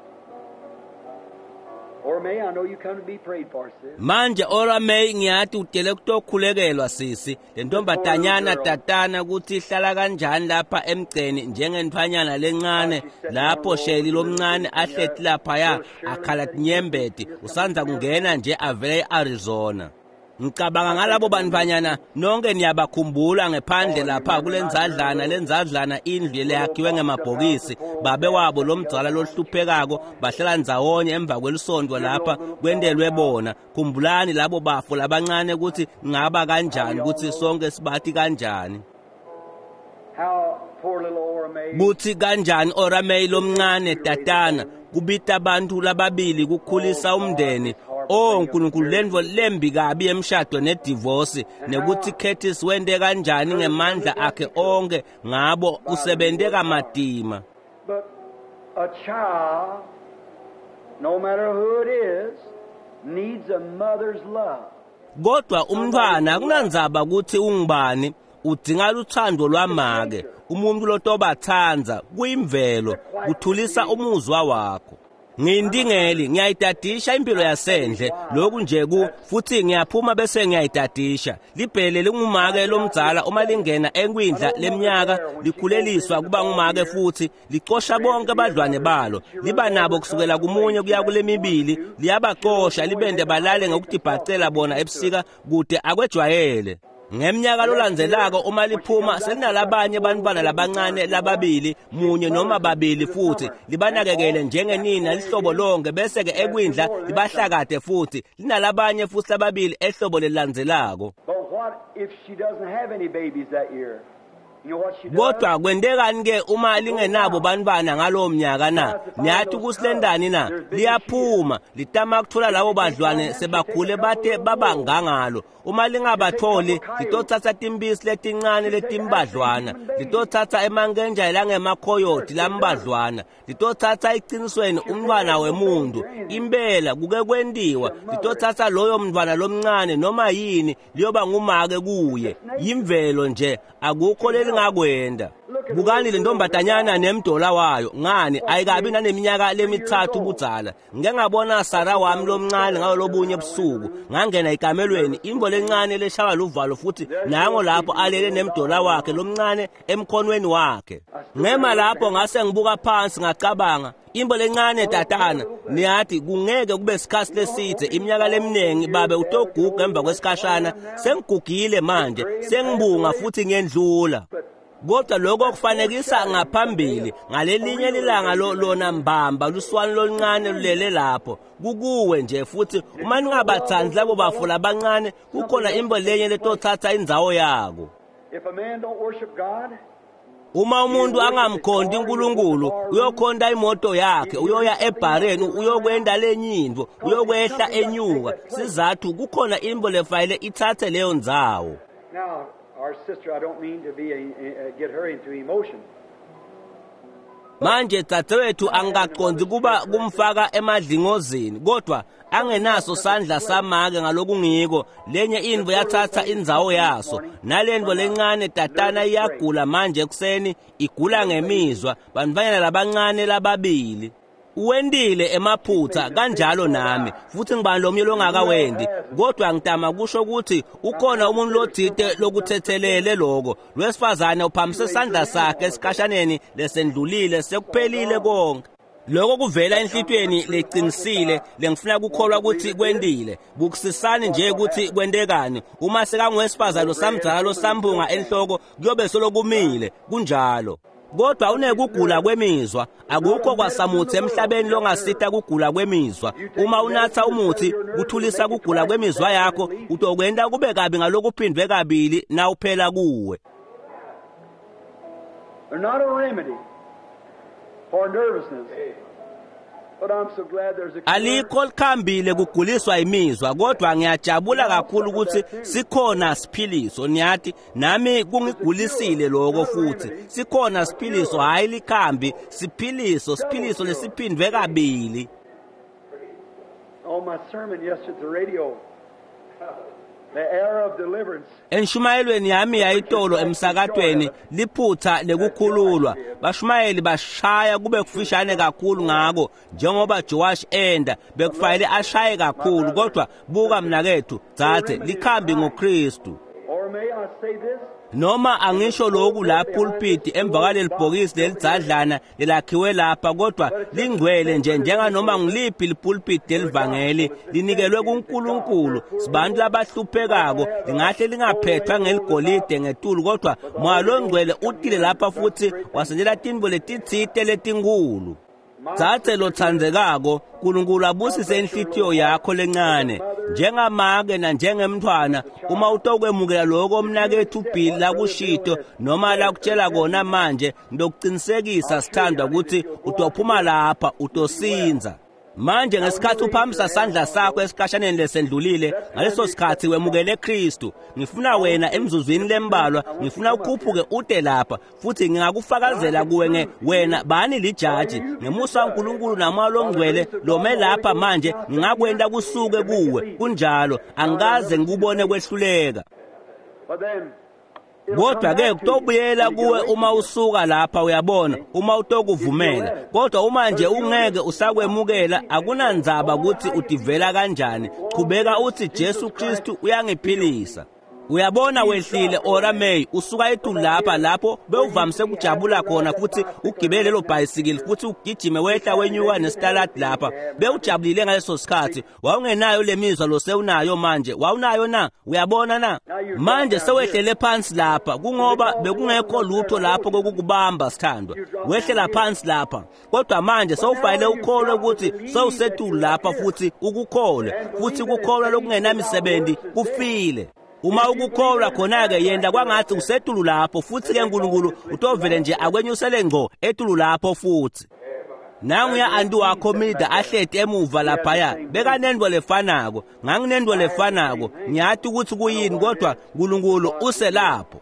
or may I know you come to be prayed for, sis. Manje ora May ngiyathi utele kutokhulekelwa sisi lentombatanyana tatana ukuthi ihlala kanjani lapha emgceni njengenphanyana lencane lapho sheli lomncane ahlethi lapha ya akhala tinyembeti usanza kungena nje avele eArizona. Ngicabanga ngalabo banibanyana nonke niyabakhumbula ngephandle lapha kulenzadlana lenzadlana indlu leyakhiwe ngemabhokisi babe wabo lomdzala lohluphekako bahlala ndzawonye emva kwelisondo lapha kwendelwe bona. Khumbulani labo bafo labancane ukuthi ngaba kanjani ukuthi sonke sibathi kanjani. How poor little Ora May. Buthi kanjani Ora May lomncane tatana kubita abantu lababili kukhulisa umndeni. Oh uNkulunkulu lendvo lembi kabi emshado nedivorce nekuthi Curtis wende kanjani ngemandla akhe onke ngabo usebente kamadima. But a child, no matter who it is, needs a mother's love. Kodwa umntwana kunandzaba ukuthi ungubani udinga luthando lwamake. Umuntu lotobathanza kuyimvelo kuthulisa umuzwa wakho. Ngindingeli ngiyayitadisha impilo yasendle lokhu nje ku futhi ngiyaphuma bese ngiyayitadisha. Libhele lingumake lomdzala uma lingena enkwindla leminyaka likhuleliswa kuba ngumake futhi licosha bonke abadlwane balo. Liba nabo kusukela kumunye kuya kulemibili liyabaqosha libende balale ngokudibhacela bona ebusika kude akwejwayele. Ngeminyaka lolandzelako uma liphuma selinalabanye abantwana labancane lababili munye noma babili futhi libanakekele njengenina lihlobo lonke bese ke ekwindla libahlakade futhi linalabanye futhi lababili ehlobo lelandzelako. But what if she doesn't have any babies that year? You know what she does? Kodwa kwendekani ke uma lingenabo bantwana ngalo mnyaka na niyathi kusilendani na liyaphuma litama ukuthola labo badlwane sebakhule bate babangangalo. Uma lingabatholi litothatha timbisi letincane letimbadlwana litothatha emangenja langemakhoyoti lambadlwana litothatha iqinisweni umntwana wemuntu impela kuke kwendiwa litothatha loyo mntwana lomncane noma yini liyoba ngumake kuye yimvelo nje akukho lelingakwenda. Bukani le ntombatanyana nemdola wayo ngani ayikabi naneminyaka lemithathu budzala. Ngeke ngabona Sara wami lomncane ngayo lobunye ebusuku ngangena ikamelweni imbo lencane leshaba luvalo futhi nango lapho alele nemdola wakhe lomncane emkhonweni wakhe. Ngema lapho ngase ngibuka phansi ngacabanga imbo lencane tatana niyathi kungeke kube isikhathi lesithe iminyaka leminengi babe utoguga emva kwesikashana sengigugile manje sengibunga futhi ngiyendlula. Kodwa lokho kufanekisa ngaphambili ngalelinye lilanga lona mbamba luswani loluncane lulele lapho kukuwe nje futhi uma ningabathanzi labo bafula abancane kukhona imbo lenye letothatha indzawo yako. If a man don't worship God, uma umuntu angamkhondi uNkulunkulu uyokhonda imoto yakhe uyoya ebhareni uyokwenda lenyindvo uyokwehla enyuka sizathu kukhona imbo lefayile ithathe leyo ndzawo. now our sister, I don't mean to be a, a, get her into emotion. Manje tatewethu angaqondi kuba kumfaka emadlingozini kodwa angenaso sandla samake ngalokungiko lenye indvo yathatha indzawo yaso nalendvo lencane tatana iyagula manje ekseni igula ngemizwa bantu labancane lababili. Uwendile emaphutha kanjalo nami futhi ngibani lomyelo ongakawendi kodwa ngitama kusho ukuthi ukhona umuntu lodzite lokuthethelele lokho lwesifazane uphamise isandla sakhe esikashaneni lesendlulile sekuphelile konke. Lokho kuvela enhlitweni leqinisile lengifuna ukukholwa ukuthi kwendile bukusisani nje ukuthi kwendekani uma sekangwesifazane losamdzala losambunga enhloko kuyobe solokumile kunjalo. Kodwa unekugula kwemizwa akukho kwasamuthe emhlabeni longasita kugula kwemizwa. Uma unatha umuthi kuthulisa kugula kwemizwa yakho utokwenda kube kabi ngalokuphindwe kabili na uphela kuwe. They're not a remedy for nervousness. But I'm so glad there's a alikho likhambile kuguliswa imizwa kodwa ngiyajabula kakhulu ukuthi sikhona siphiliso niyathi nami kungigulisile lokho futhi sikhona siphiliso hayi likhambi siphiliso siphiliso lesiphindwe kabili. on my sermon yesterday at the radio, the era of deliverance. Enshumayelweni yami yayitolo emsakatweni liphutha lekukhululwa bashumayeli bashaya kube kufishane kakhulu ngako njengoba Joash enda bekufayile ashaye kakhulu kodwa buka mnakethu thathe likhambi ngoKristu. Or may I say this? Noma angisho lokhu la pulpit emva kwaleli bhokisi lelidzadlana lelakhiwe lapha kodwa lingcwele nje njenga noma ngiliphi lipulpit delivangeli linikelwe kuNkulunkulu sibantu labahluphekako lingahle lingaphethwa ngeligolide ngetulu kodwa moya ngcwele utile lapha futhi wasendela tinbo letitsite letinkulu. Thathe lo tsandzekako uNkulunkulu abusise inhlitiyo yakho lencane njengamake na njengemntwana uma utokwemukela lokho omnakethu uBill la kushito noma la kutshela kona manje ndokuqinisekisa sithandwa ukuthi utophuma lapha utosinza. Manje ngesikhathi uphambisa sandla sakho esikashaneni lesendlulile ngaleso sikhathi wemukele Kristu, ngifuna wena emzuzwini lembalwa ngifuna ukhuphuke ude lapha futhi ngingakufakazela kuwe nge wena bani lijaji ngemusa uNkulunkulu namalo ongcwele lome lapha manje ngingakwenda kusuke kuwe kunjalo angikaze ngikubone kwehluleka. Kodwa ke kutobuyela kuwe uma usuka lapha uyabona uma utokuvumela. Kodwa uma nje ungeke usakwemukela akunandzaba ukuthi utivela kanjani. Qhubeka uthi Jesu Kristu uyangiphilisa. Uyabona wehlile Oramey usuka eTulu lapha lapho bewuvamise kujabula khona futhi ugibele lo bicycle futhi ugijime wehla wenyuka nestalad lapha bewujabulile ngaleso sikhathi wawungenayo lemizwa lo sewunayo manje wawunayo na uyabona na manje sewehlele phansi lapha kungoba bekungekho lutho lapho kokukubamba sithandwa wehlela phansi lapha kodwa manje sewufayile ukholo ukuthi sewuseTulu lapha futhi ukukhole futhi ukukholwa lokungenamisebenzi kufile. Uma ukukholwa khona ke yenda kwangathi useTulu lapho futhi ke uNkulunkulu utovele nje akwenyusele ngco eTulu lapho futhi. Nanguya andu wakho mida ahlete emuva lapha beka nendwo lefanako nganginendwo lefanako ngiyathi ukuthi kuyini kodwa uNkulunkulu use lapho.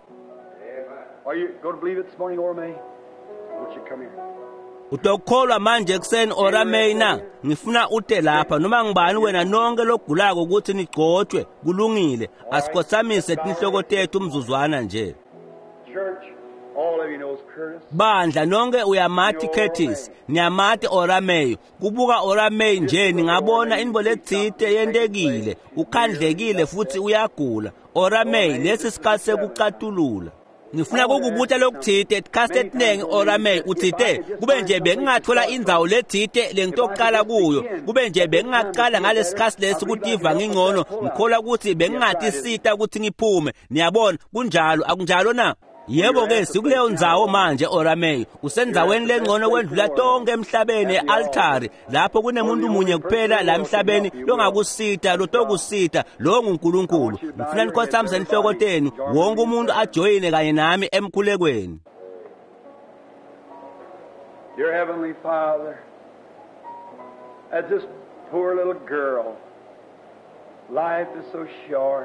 Are you going to believe it this morning or me? Won't you come here? Utokholwa manje kuseni Oramey na ngifuna ute lapha noma ngibani wena nonke logulako ukuthi nigcotshwe kulungile asikotsamise inhloko tethu umzuzwana nje. Church, all of you knows Curtis. Bandla nonke uyamathi Curtis niyamathi Oramey kubuka Oramey nje ningabona inbo letsite yentekile ukhandlekile futhi uyagula Oramey lesi sikhathi sekucatulula. Ngifuna ukubuta lokuthite cast nengi Oramey uthite kube nje bengingathola indzawo lethite lengitoqala kuyo kube nje bengingaqala ngalesikhathi lesi kutiva ngingcono ngikhola ukuthi bengingathi sita ukuthi ngiphume niyabona kunjalo akunjalo na. Yebo ke sikuleyo ndzawo manje Oramey usendzaweni lengcono kwendlula tonke emhlabeni ealtari lapho kunemuntu munye kuphela la emhlabeni longakusita lotokusita lo nguNkulunkulu. Ngifuna nikhothamse inhloko tenu wonke umuntu ajoyine kanye nami emkhulekweni. Dear Heavenly Father, as this poor little girl, life is so short.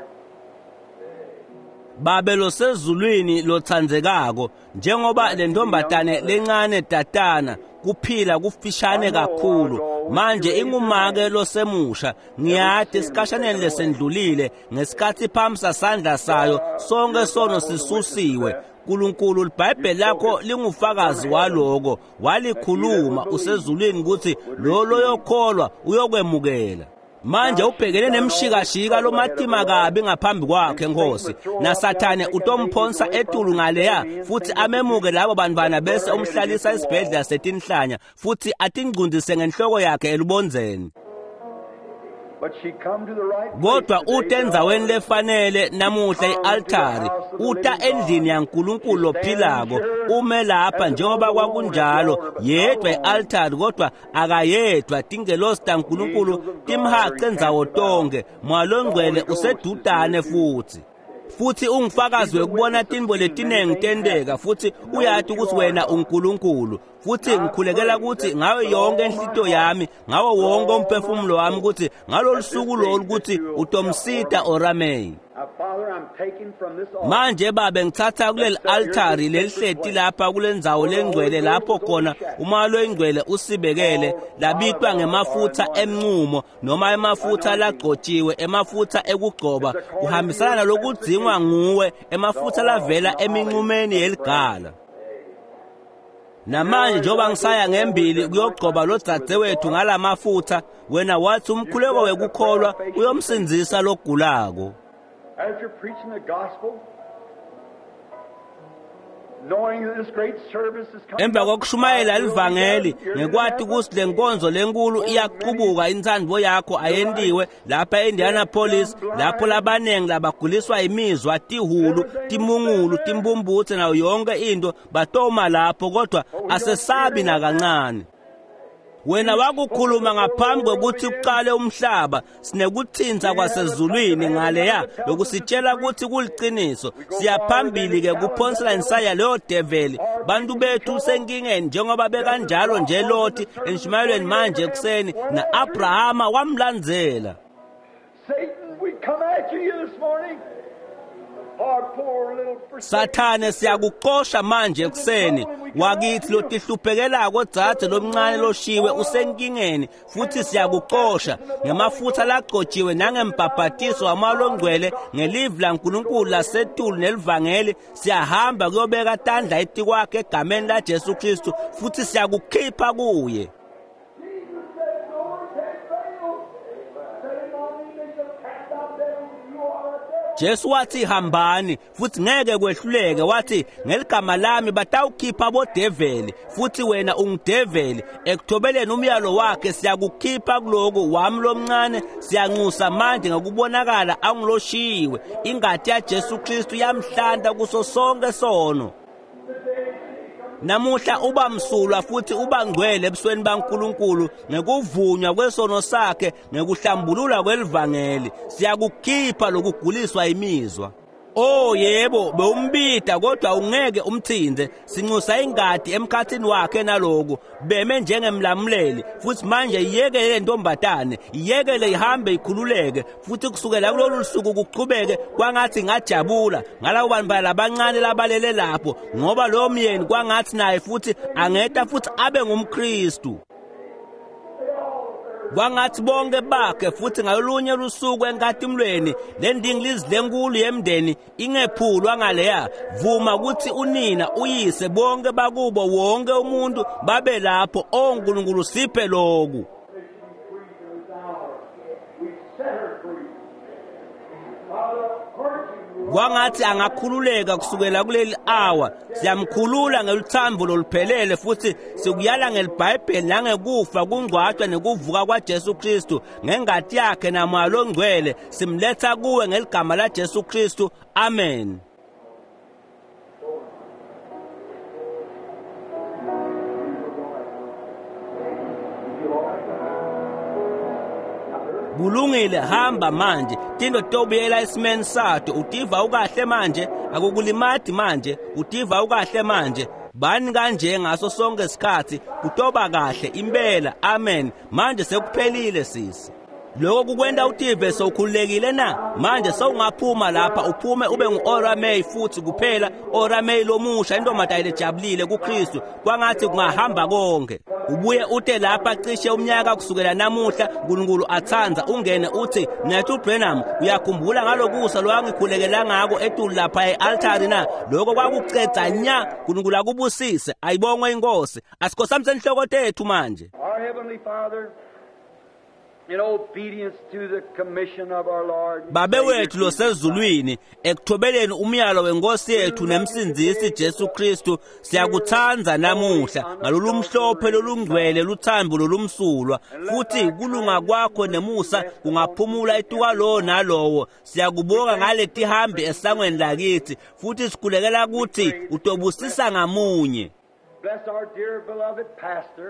Babe lo sezulwini lothandzekako njengoba le ntombatane lencane tatana kuphila kufishane kakhulu manje ingumake lo semusha ngiyathi sikashaneni lesendlulile ngesikhathi phambisa sandla sayo sonke sono sisusiwe. uNkulunkulu iBhayibheli lakho lingufakazi waloko walikhuluma usezulwini ukuthi lo loyokholwa uyokwemukela. Manje ubhekene nemshikashika lomatima kabi ngaphambi kwakhe Nkosi na Sathane utomphonsa eTulu ngaleya futhi amemuke labo bantwana bese umhlalisa esibhedlela setinhlanya futhi atingcundise ngenhloko yakhe elubonzeni. Kodwa uta endzaweni lefanele namuhla ealtari uta endlini yaNkulunkulu lophilako ume lapha njengoba kwakunjalo yedwa ealtari kodwa akayedwa tingelosi taNkulunkulu timhaxe ndzawo tonke mwalongcwele usedudane futhi futhi ungifakazi wekubona tinbo letinengi tendeka futhi uyathi ukuthi wena uNkulunkulu futhi ngikhulekela ukuthi ngawe yonke enhlito yami ngawo wonke umphefumulo wami ukuthi ngalolusuku lo ukuthi utomsita Oramey. Manje babe ngithatha kuleli altari lelihleti lapha kulendzawo lengcwele lapho khona umalo engcwele usibekele labitwa ngemafutha emncumo noma emafutha lagcotshiwe emafutha ekugcoba kuhambisana lokudzingwa nguwe emafutha lavela emincumeni yeligala. Namanje njoba ngisaya ngembili kuyogcoba lo dzadzewethu ngalamafutha wena wathi umkhuleko wekukholwa uyomsinzisa logulako. After preaching the gospel, knowing that this great service is coming. Emva kokushumayela livangeli ngekwathi ukuthi lenkonzo lenkulu iyaqhubuka inthandvo yakho ayendiwe lapha eIndianapolis lapho labanengi labaguliswa imizwa tihulu timungulu timbumbuthe nayo yonke into batoma lapho kodwa asesabi nakancane. wena wakukhuluma ngaphambi kokuthi uqale umhlaba sinekuthinza kwasezulwini ngaleya lokusitshela ukuthi kuliqiniso siyaphambili ke kuphonsela insaya leyo develi bantu bethu senkingeni njengoba bekanjalo nje Loti entshumayelweni manje ekuseni na Abrahama wamlandzela. Satan, we come after you this morning. Our poor little Sathane siyakuqosha manje ekuseni wakithi lotihluphekela kodzathe lomncane loshiwe usenkingeni futhi siyakuqosha ngemafutha lagcotshiwe nangembhabhatiso wamalongcwele ngelivi laNkulunkulu lasetulu nelivangeli siyahamba kuyobeka tandla etikwakhe egameni laJesu Kristu futhi siyakukhipha kuye. Jesu wathi hambani futhi ngeke kwehluleke wathi ngeligama lami batawukhipha bodeveli futhi wena ungideveli ekuthobeleni umyalo wakhe siyakukhipha kuloko wami lomncane siyanxusa manje ngokubonakala angiloshiwe ingadi yaJesu Kristu yamhlanta kuso sonke sono. Namuhla uba msulwa futhi uba ngcwele ebusweni baNkulunkulu ngekuvunywa kwesono sakhe ngekuhlambulula kwelivangeli siyakukhipha lokuguliswa imizwa. Oh yebo bewumbida kodwa ungeke umthinze sinxusa ingadi emkhathini wakhe naloku beme njengemlamuleli futhi manje iyekele ntombatane iyekele ihambe ikhululeke futhi kusukela kulolu suku kuqhubeke kwangathi ngajabula ngalawo bantu labancane labalele lapho ngoba lo myeni kwangathi naye futhi angeta futhi abe ngumKristu. Kwangathi bonke bakhe futhi ngalolunye lusuku enkatimlweni lendingilizi lenkulu yemndeni ingephulwa ngaleya vuma ukuthi unina uyise bonke bakubo wonke umuntu babe lapho oNkulunkulu siphe lokhu. Kwangathi angakhululeka kusukela kuleli hour siyamkhulula ngeluthambo loluphelele futhi sikuyala ngelibhayibheli nangekufa kungcwatshwa nekuvuka kwaJesu Kristu ngengadi yakhe namalo ngcwele simletha kuwe ngeligama laJesu Kristu. Amen. Bulungile hamba manje tindo tobuyela esimeni sathu utiva ukahle manje akukulimadi manje utiva ukahle manje bani kanje ngaso sonke isikhathi kutoba kahle impela. Amen. Manje sekuphelile sisi lokho kukwenda utive sokhululekile na manje sowungaphuma lapha uphume ube nguOramey futhi kuphela Oramey lomusha indoda ayilejabulile kuKristu kwangathi kungahamba konke ubuye ute lapha cishe umnyaka kusukela namuhla uNkulunkulu athanza ungene uthi nethu Branham uyakhumbula ngalokusa lo wangikhulekela ngako etulu lapha ealtari na lokho kwakuceda nya uNkulunkulu akubusise ayibongwe inkosi asikhosamse inhloko tethu manje. Our Heavenly Father, in obedience to the commission of our Lord. Babe wethu losezulwini ekuthobeleni umyalo wenkosi yethu nemsindzisi Jesu Kristu siyakuthanza namuhla ngalolu mhlophe lolungcwele luthambo lolumsulwa futhi kulunga kwakho nemusa kungaphumula etuka lo nalowo siyakubonga ngale tihambi esangweni lakithi futhi sikhulekela ukuthi utobusisa ngamunye. Bless our dear beloved pastor.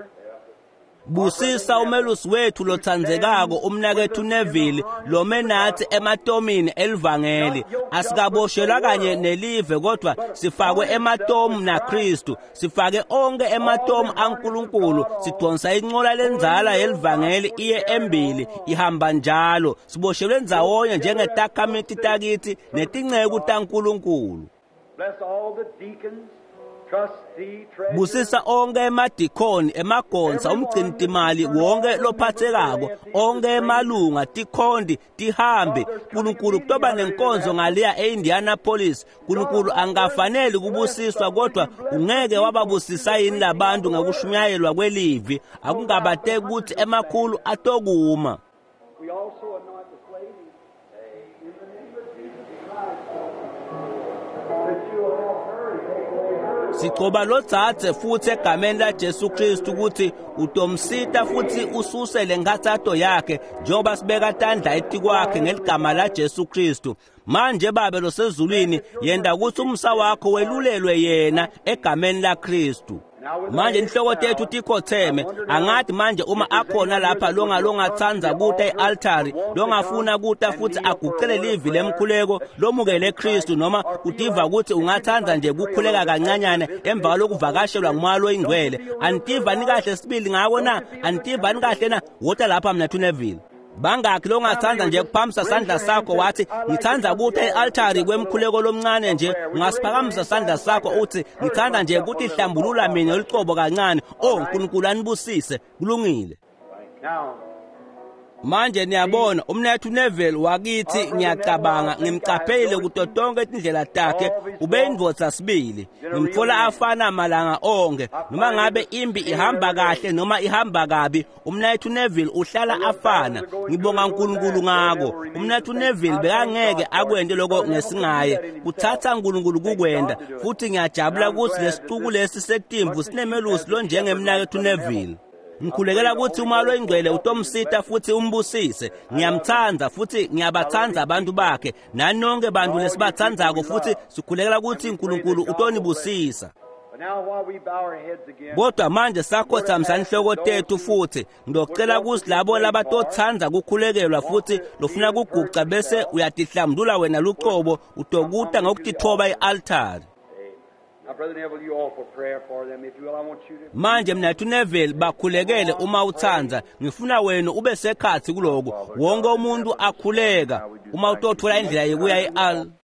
Busisa umelusi wethu lothandzekako umnakethu Neville lomenathi ematomini elivangeli asikaboshelwa kanye nelive kodwa sifakwe ematomu naKristu sifake onke ematomu aNkulunkulu sidonsa incola lenzala yelivangeli iye embili ihamba njalo siboshelwe ndzawonye njengetakhamiti takithi netinceku taNkulunkulu. Bless all the deacons. Busisa onke emadikoni emagonsa umgcinitimali wonke lophathekako onke emalunga tikhondi tihambe uNkulunkulu kutoba nenkonzo ngaliya eIndianapolis uNkulunkulu angafanele kubusiswa kodwa ungeke wababusisa yini labantu ngakushunyayelwa kwelivi akungabateki ukuthi emakhulu atokuma. We also anoint this lady in the name of Jesus Christ that you will help her. Sicoba lodzathe futhi egameni laJesu Kristu ukuthi utomsita futhi ususe lenkathato yakhe njengoba sibeka tandla etikwakhe ngeligama laJesu Kristu. Manje babe losezulwini yenda ukuthi umsa wakho welulelwe yena egameni laKristu. manje inhloko tethu tikhotheme angathi manje uma akhona lapha longa longathanza kuta e-altari longafuna kuta futhi agucele livi lemkhuleko lomukele Kristu noma utiva ukuthi ungathanza nje kukhuleka kancanyane emva lokuvakashelwa ngumalo oyingcwele antiva ni kahle sibili ngako na antiva ni kahle na wota lapha mina Neville bangakhi longathanza nje kuphamisa sandla sakho wathi ngithanza kuthi e-altari kwemkhuleko lomncane nje ungasiphakamisa sandla sakho uthi ngithanda nje ukuthi ihlambulula mina olicobo kancane oh uNkulunkulu anibusise kulungile. Manje niyabona umnethu Neville wakithi ngiyacabanga ngimcaphele kuto tonke indlela takhe ube indvodza sibili ngimthola afana malanga onke noma ngabe imbi ihamba kahle noma ihamba kabi umnethu Neville uhlala afana ngibonga uNkulunkulu ngako umnethu Neville bekangeke akwende lokho ngesingaye kuthatha uNkulunkulu kukwenda futhi ngiyajabula ukuthi lesicuku lesi setimvu sinemelusi lo njengemnakethu Neville. Ngikhulekela ukuthi umalo oyingcwele utomsita futhi umbusise ngiyamthanza futhi ngiyabathanza abantu bakhe nanonke abantu lesibathanzako futhi sikhulekela ukuthi uNkulunkulu utonibusisa. Kodwa manje sakhotha msanhloko tethu futhi ngidocela ukuthi labo labatothanza kukhulekelwa futhi lofuna kuguca bese uyatihlambulula wena lucobo utokuta ngokutithoba e-altari. Manje mina Neville bakhulekele uma uthanza ngifuna wena ube sekhathi kuloko wonke umuntu akhuleka uma utothola indlela yokuya e-al